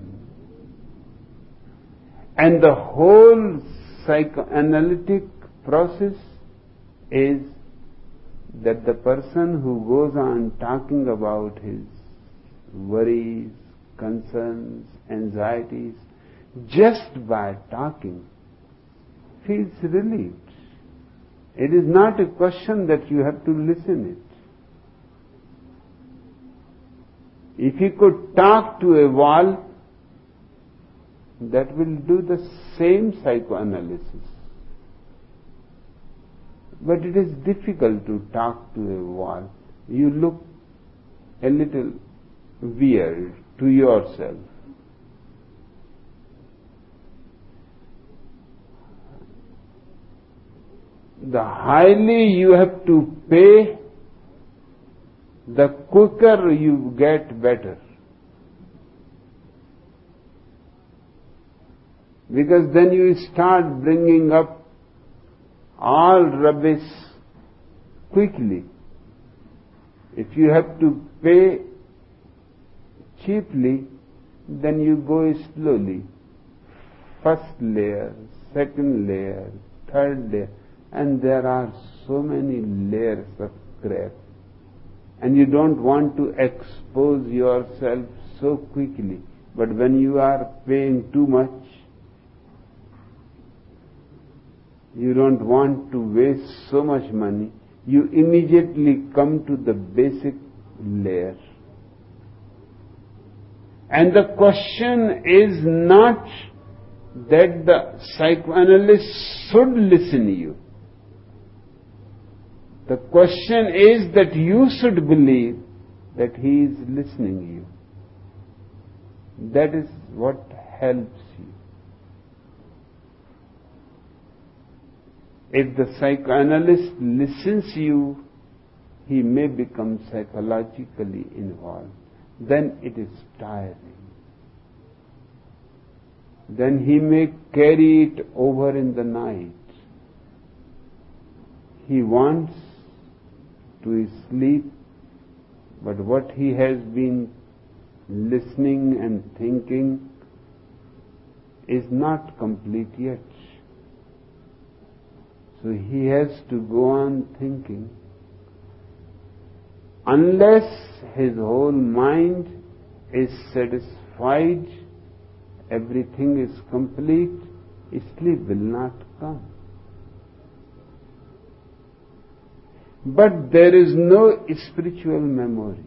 [SPEAKER 3] And the whole psychoanalytic process is that the person who goes on talking about his worries, concerns, anxieties, just by talking, feels relieved. It is not a question that you have to listen it. If you could talk to a wall, that will do the same psychoanalysis. But it is difficult to talk to a wall. You look a little weird to yourself. The highly you have to pay, the quicker you get better. Because then you start bringing up all rubbish quickly. If you have to pay cheaply, then you go slowly. First layer, second layer, third layer, and there are so many layers of crap. And you don't want to expose yourself so quickly. But when you are paying too much, you don't want to waste so much money, you immediately come to the basic layer. And the question is not that the psychoanalyst should listen to you. The question is that you should believe that he is listening to you. That is what helps you. If the psychoanalyst listens to you, he may become psychologically involved. Then it is tiring. Then he may carry it over in the night. He wants to sleep, but what he has been listening and thinking is not complete yet. So he has to go on thinking. Unless his whole mind is satisfied, everything is complete, sleep will not come. But there is no spiritual memory.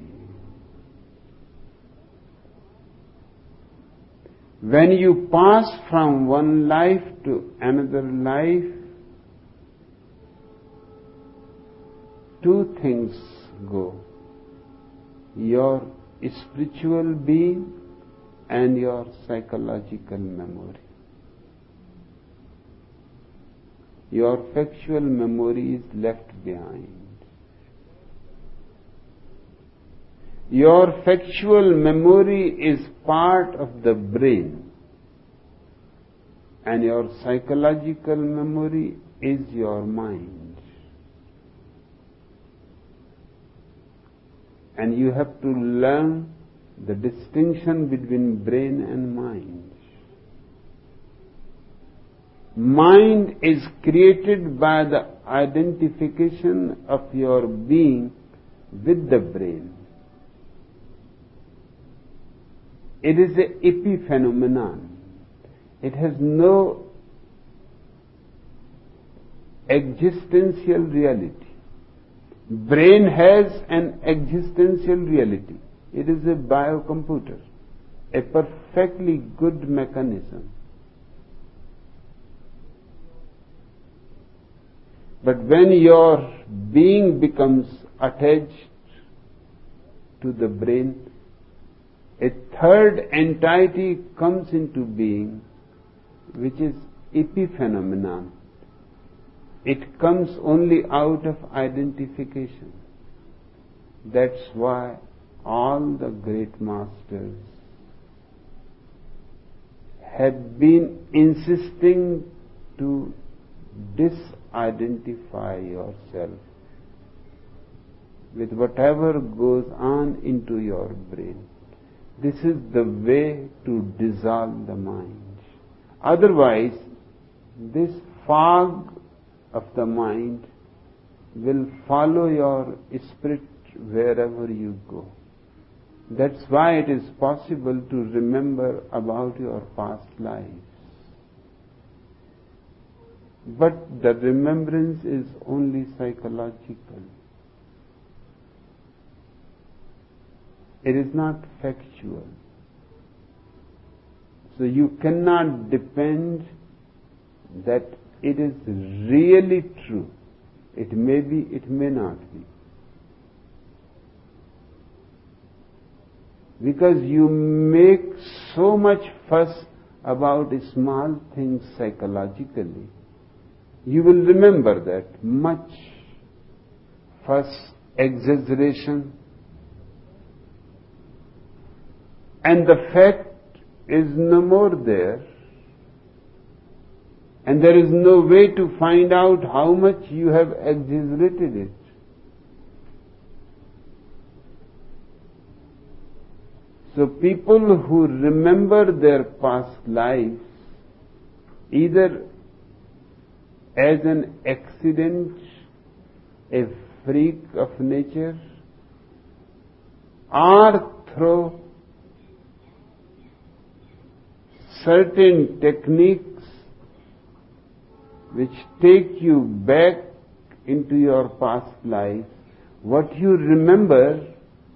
[SPEAKER 3] When you pass from one life to another life, two things go. Your spiritual being and your psychological memory. Your factual memory is left behind. Your factual memory is part of the brain, and your psychological memory is your mind. And you have to learn the distinction between brain and mind. Mind is created by the identification of your being with the brain. It is an epiphenomenon. It has no existential reality. Brain has an existential reality. It is a biocomputer, a perfectly good mechanism. But when your being becomes attached to the brain, a third entity comes into being, which is epiphenomenon. It comes only out of identification. That's why all the great masters have been insisting to disidentify yourself with whatever goes on into your brain. This is the way to dissolve the mind. Otherwise, this fog of the mind will follow your spirit wherever you go. That's why it is possible to remember about your past lives. But the remembrance is only psychological. It is not factual. So you cannot depend that it is really true. It may be, it may not be. Because you make so much fuss about small things psychologically, you will remember that much fuss, exaggeration, and the fact is no more there, and there is no way to find out how much you have exaggerated it. So people who remember their past lives either as an accident, a freak of nature, or through certain techniques which take you back into your past life, what you remember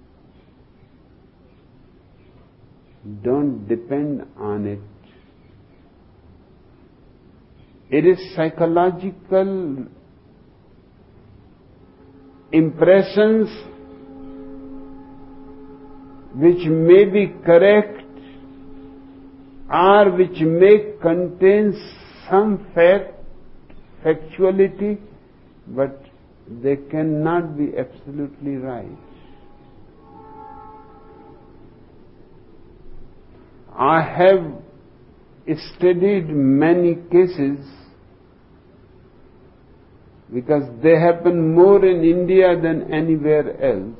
[SPEAKER 3] don't depend on it. It is psychological impressions which may be correct or which may contain some fact, factuality, but they cannot be absolutely right. I have studied many cases because they happen more in India than anywhere else.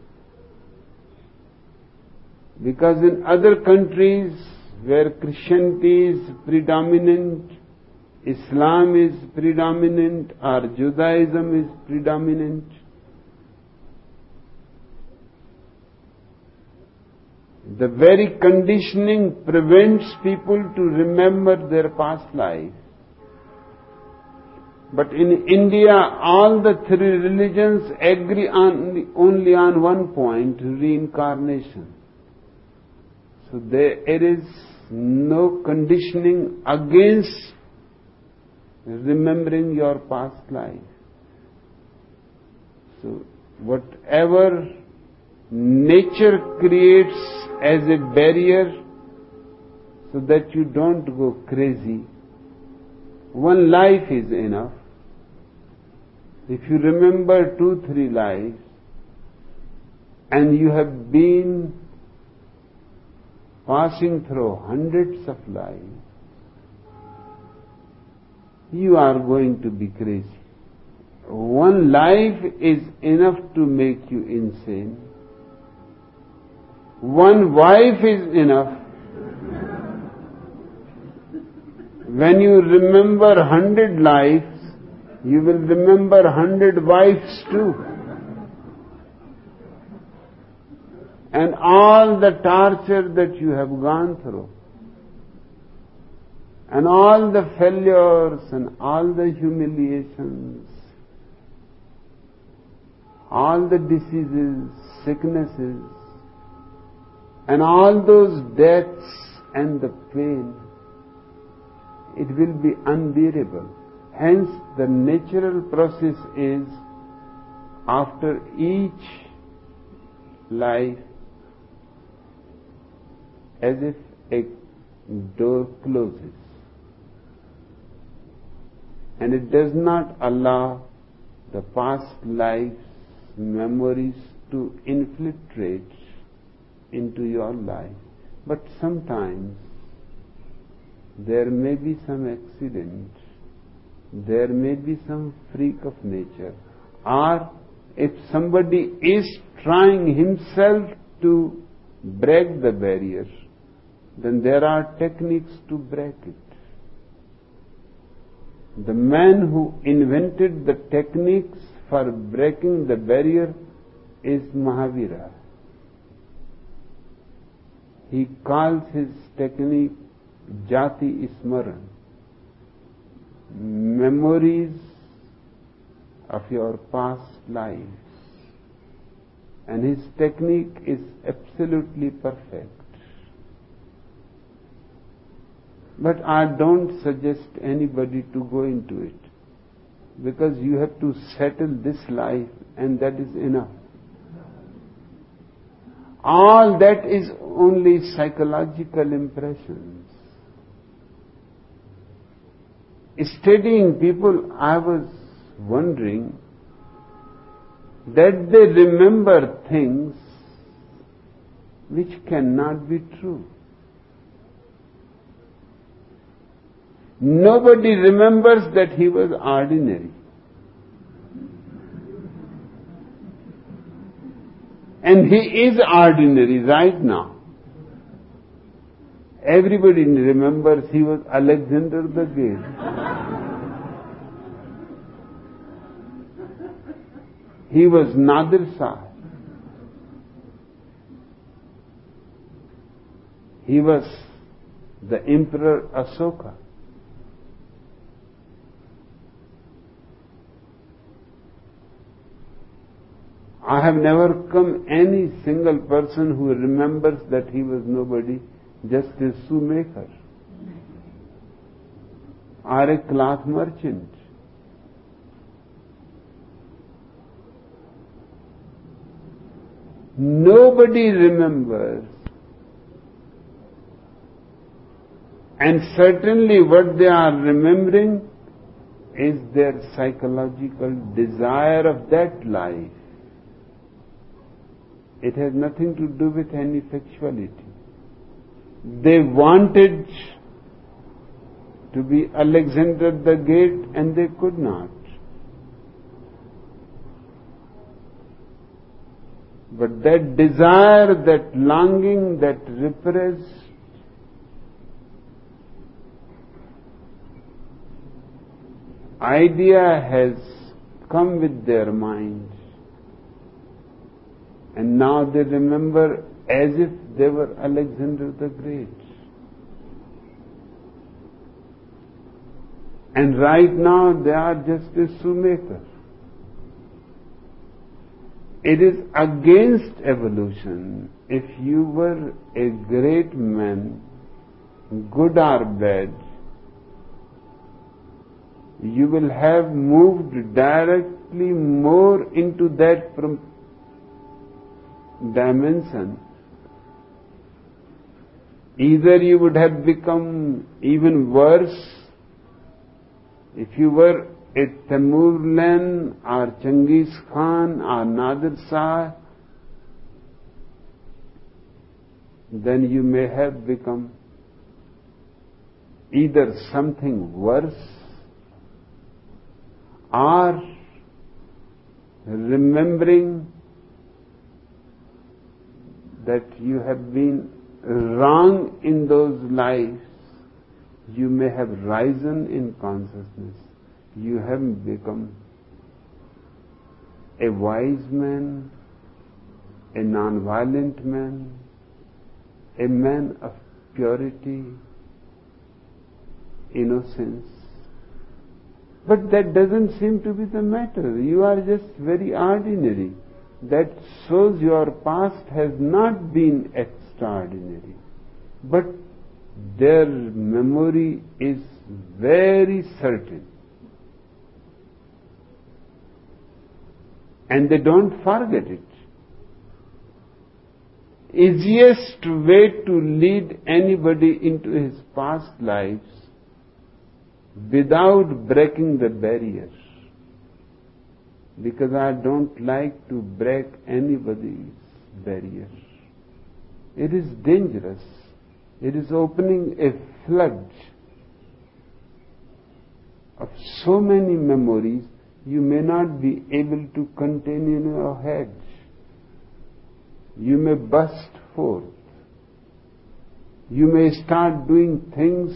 [SPEAKER 3] Because in other countries where Christianity is predominant, Islam is predominant, or Judaism is predominant, the very conditioning prevents people to remember their past life. But in India, all the three religions agree on only on one point, reincarnation. So there is no conditioning against remembering your past life. So whatever nature creates as a barrier so that you don't go crazy, one life is enough. If you remember two, three lives, and you have been passing through hundreds of lives, you are going to be crazy. One life is enough to make you insane. One wife is enough. When you remember hundred lives, you will remember hundred wives too. and all the torture that you have gone through, and all the failures and all the humiliations, all the diseases, sicknesses, and all those deaths and the pain, it will be unbearable. Hence, the natural process is, after each life, as if a door closes, and it does not allow the past life's memories to infiltrate into your life. But sometimes there may be some accident, there may be some freak of nature, or if somebody is trying himself to break the barrier, then there are techniques to break it. The man who invented the techniques for breaking the barrier is Mahavira. He calls his technique Jati Smaran, memories of your past lives. And his technique is absolutely perfect. But I don't suggest anybody to go into it, because you have to settle this life, and that is enough. All that is only psychological impressions. Studying people, I was wondering that they remember things which cannot be true. Nobody remembers that he was ordinary. And he is ordinary right now. Everybody remembers he was Alexander the Great. He was Nadir Shah. He was the Emperor Ashoka. I have never come any single person who remembers that he was nobody, just a shoemaker or a cloth merchant. Nobody remembers, and certainly what they are remembering is their psychological desire of that life. It has nothing to do with any factuality. They wanted to be Alexander the Great, and they could not. But that desire, that longing, that repressed idea has come with their minds. And now they remember as if they were Alexander the Great. And right now they are just a shoemaker. It is against evolution. If you were a great man, good or bad, you will have moved directly more into that from dimension. Either you would have become even worse if you were a Tamerlan or Genghis Khan or Nadir Shah, then you may have become either something worse or remembering that you have been wrong in those lives, you may have risen in consciousness. You have become a wise man a non-violent man, a man of purity, innocence. But that doesn't seem to be the matter. You are just very ordinary. That shows your past has not been extraordinary. But their memory is very certain. And they don't forget it. Easiest way to lead anybody into his past lives without breaking the barriers. Because I don't like to break anybody's barriers. It is dangerous. It is opening a flood of so many memories you may not be able to contain in your head. You may burst forth. You may start doing things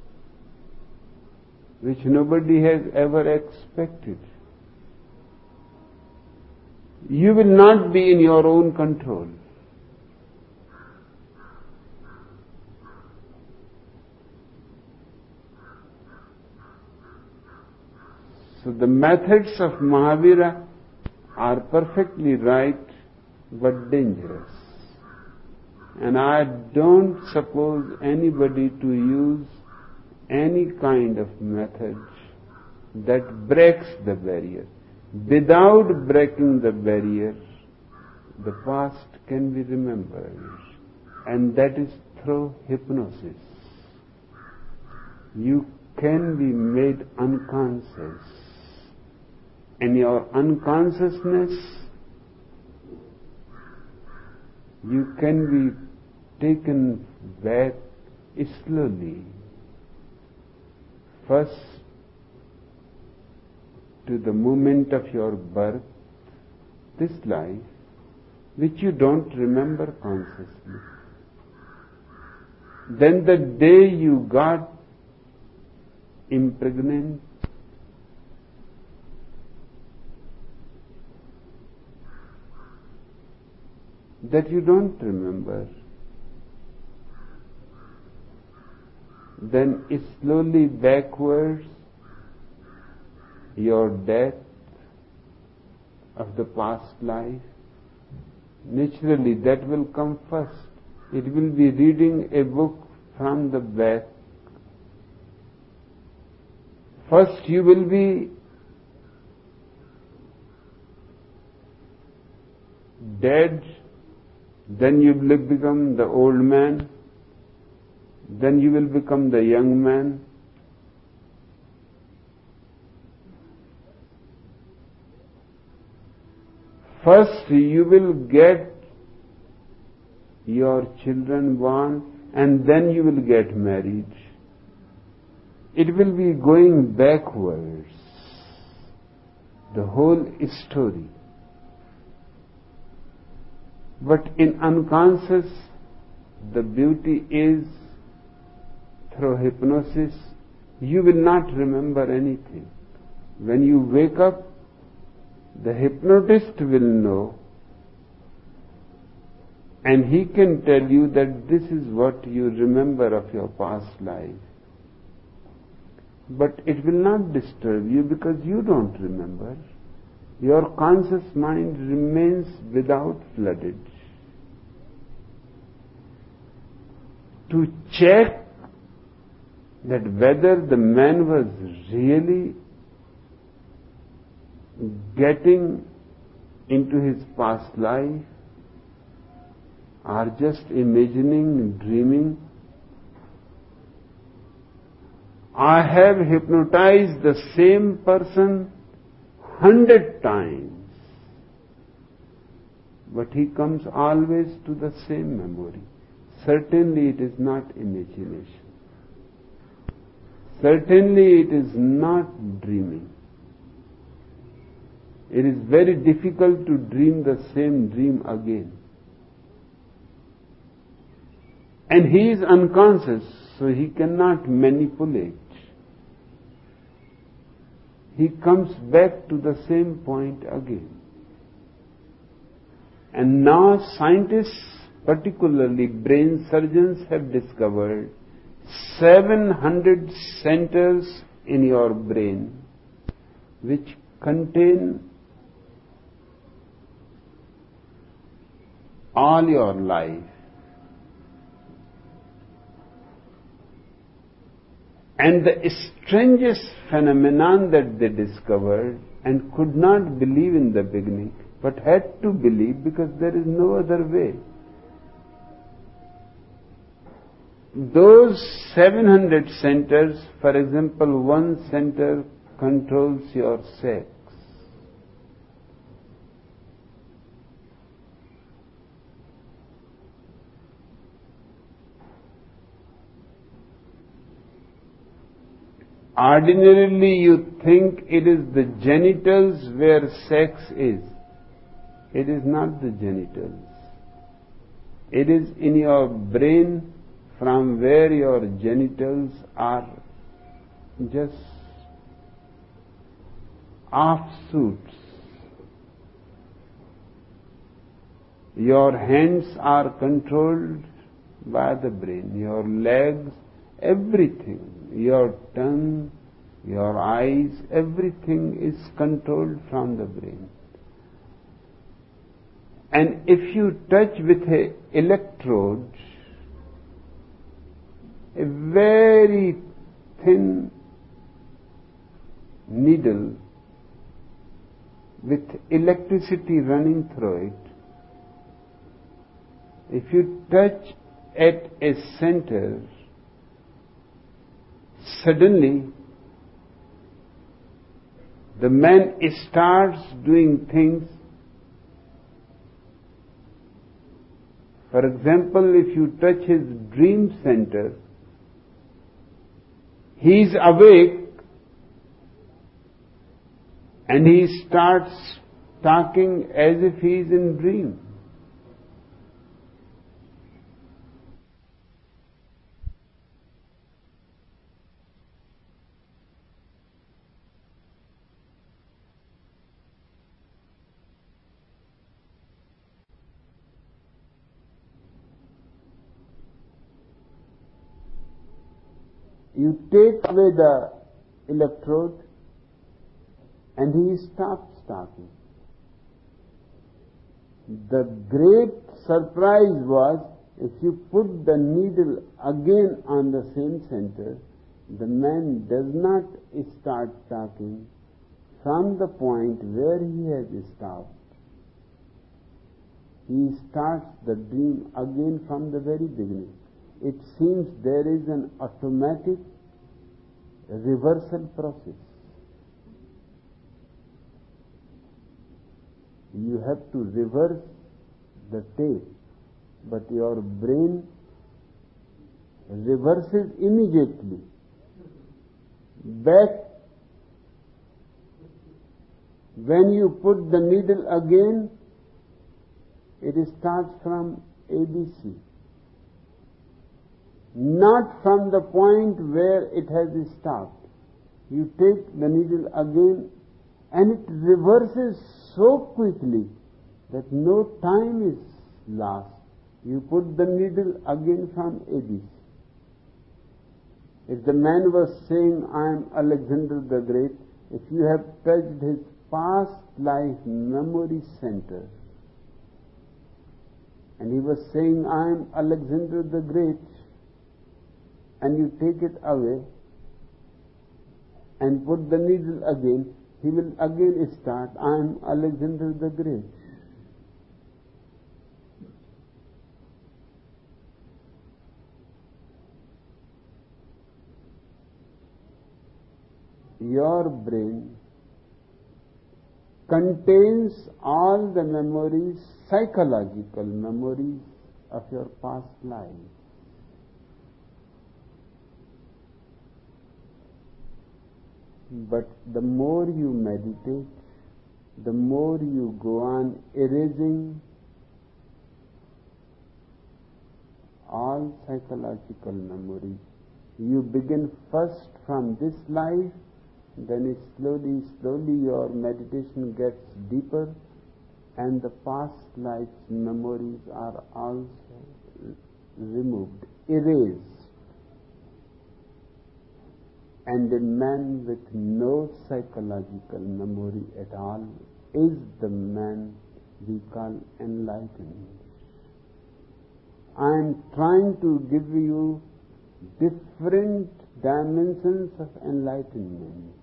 [SPEAKER 3] which nobody has ever expected. You will not be in your own control. So the methods of Mahavira are perfectly right but dangerous. And I don't suppose anybody to use any kind of method that breaks the barrier. Without breaking the barrier, the past can be remembered. And that is through hypnosis. You can be made unconscious. And your unconsciousness, you can be taken back slowly. First, to the moment of your birth, this life, which you don't remember consciously. Then the day you got impregnant, that you don't remember. Then slowly backwards, your death of the past life, naturally that will come first. It will be reading a book from the back. First you will be dead, then you will become the old man, then you will become the young man. First you will get your children born and then you will get married. It will be going backwards, the whole story. But in unconscious, the beauty is through hypnosis, you will not remember anything. When you wake up, the hypnotist will know, and he can tell you that this is what you remember of your past life. But it will not disturb you because you don't remember. Your conscious mind remains without floodage. To check that whether the man was really getting into his past life or just imagining, dreaming. I have hypnotized the same person hundred times, but he comes always to the same memory. Certainly it is not imagination. Certainly it is not dreaming. It is very difficult to dream the same dream again. And he is unconscious, so he cannot manipulate. He comes back to the same point again. And now scientists, particularly brain surgeons, have discovered seven hundred centers in your brain which contain all your life. And the strangest phenomenon that they discovered and could not believe in the beginning, but had to believe because there is no other way. Those seven hundred centers, for example, one center controls your sex. Ordinarily, you think it is the genitals where sex is. It is not the genitals. It is in your brain from where your genitals are just offshoots. Your hands are controlled by the brain, your legs, everything. Your tongue, your eyes, everything is controlled from the brain. And if you touch with an electrode, a very thin needle with electricity running through it, if you touch at a center, suddenly the man starts doing things. For example, if you touch his dream center, he is awake and he starts talking as if he is in dream. You take away the electrode and he stops talking. The great surprise was, if you put the needle again on the same center, the man does not start talking from the point where he has stopped. He starts the dream again from the very beginning. It seems there is an automatic reversal process. You have to reverse the tape, but your brain reverses immediately back. When you put the needle again, it starts from A B C. Not from the point where it has stopped. You take the needle again and it reverses so quickly that no time is lost. You put the needle again from A B C. If the man was saying, I am Alexander the Great, if you have touched his past life memory center, and he was saying, I am Alexander the Great, and you take it away and put the needle again, he will again start, I am Alexander the Great. Your brain contains all the memories, psychological memories of your past life. But the more you meditate, the more you go on erasing all psychological memories. You begin first from this life, then slowly, slowly your meditation gets deeper, and the past life's memories are also removed, erased. And a man with no psychological memory at all is the man we call enlightened. I am trying to give you different dimensions of enlightenment.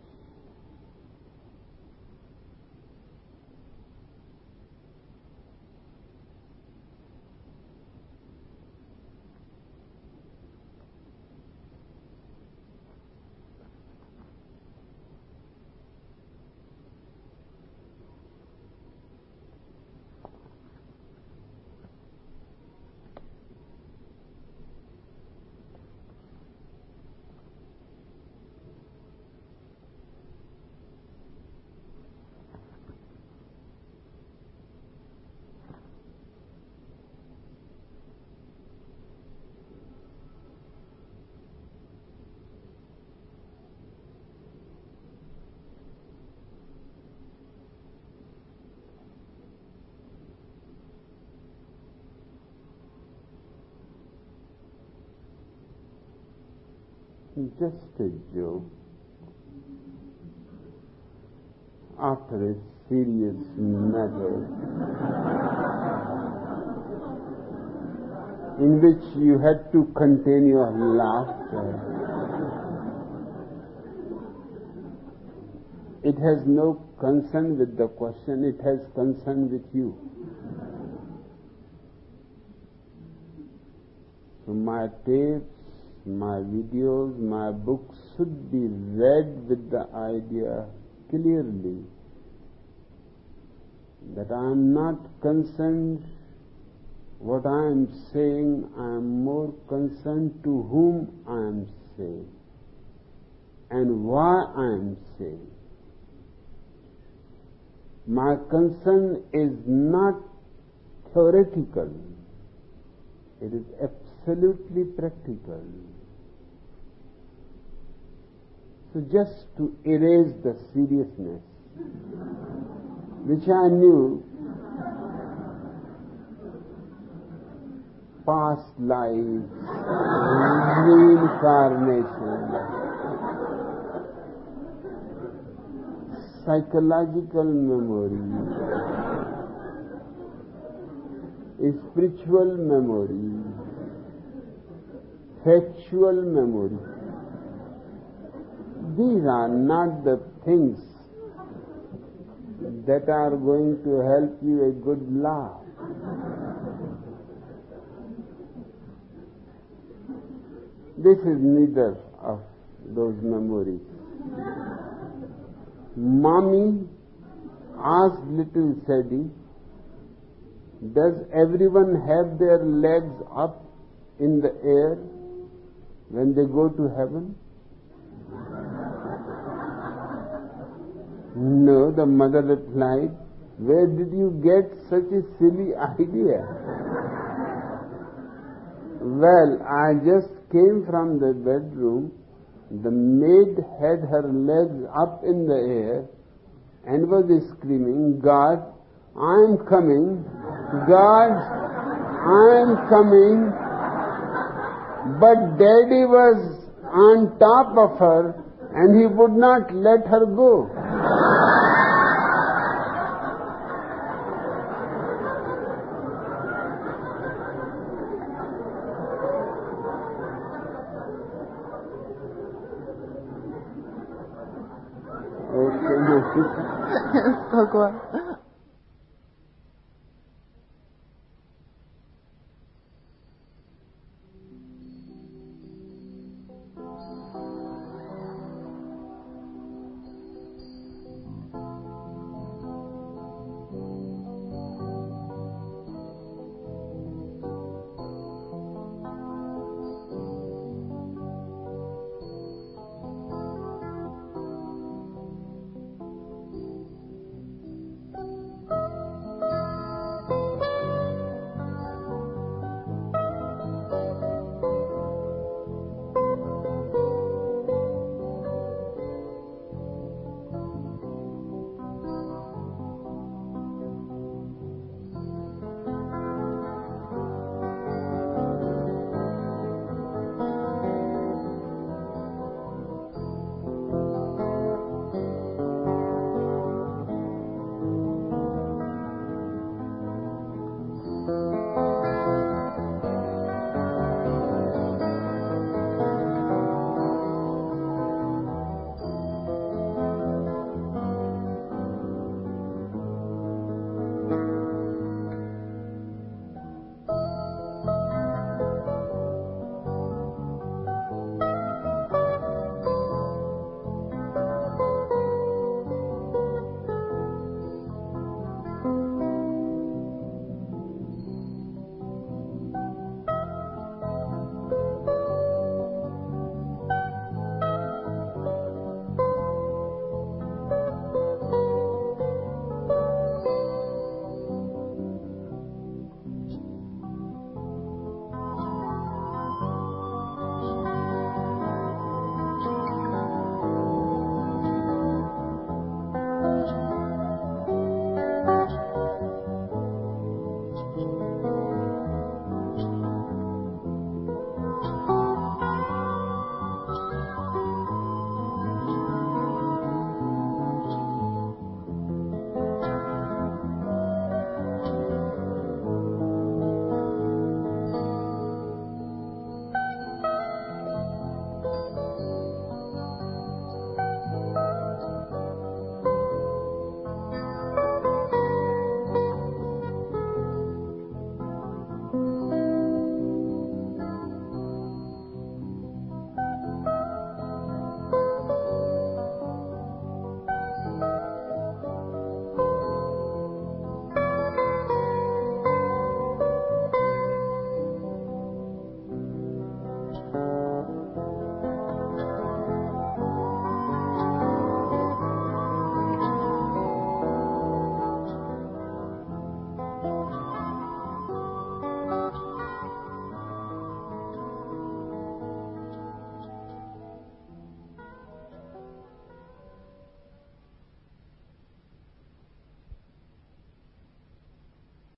[SPEAKER 3] Just a joke. After a serious matter in which you had to contain your laughter, it has no concern with the question, it has concern with you. So my tapes, my videos, my books should be read with the idea clearly that I am not concerned what I am saying, I am more concerned to whom I am saying and why I am saying. My concern is not theoretical, it is absolutely practical. So just to erase the seriousness, which I knew, past lives, reincarnation, psychological memory, spiritual memory, factual memory. These are not the things that are going to help you a good laugh. This is neither of those memories. Mommy asked little Sadie, does everyone have their legs up in the air when they go to heaven? No, the mother replied, where did you get such a silly idea? Well, I just came from the bedroom. The maid had her legs up in the air and was screaming, God, I'm coming. God, I'm coming. But Daddy was on top of her and he would not let her go.
[SPEAKER 4] Yes, Bhagwan.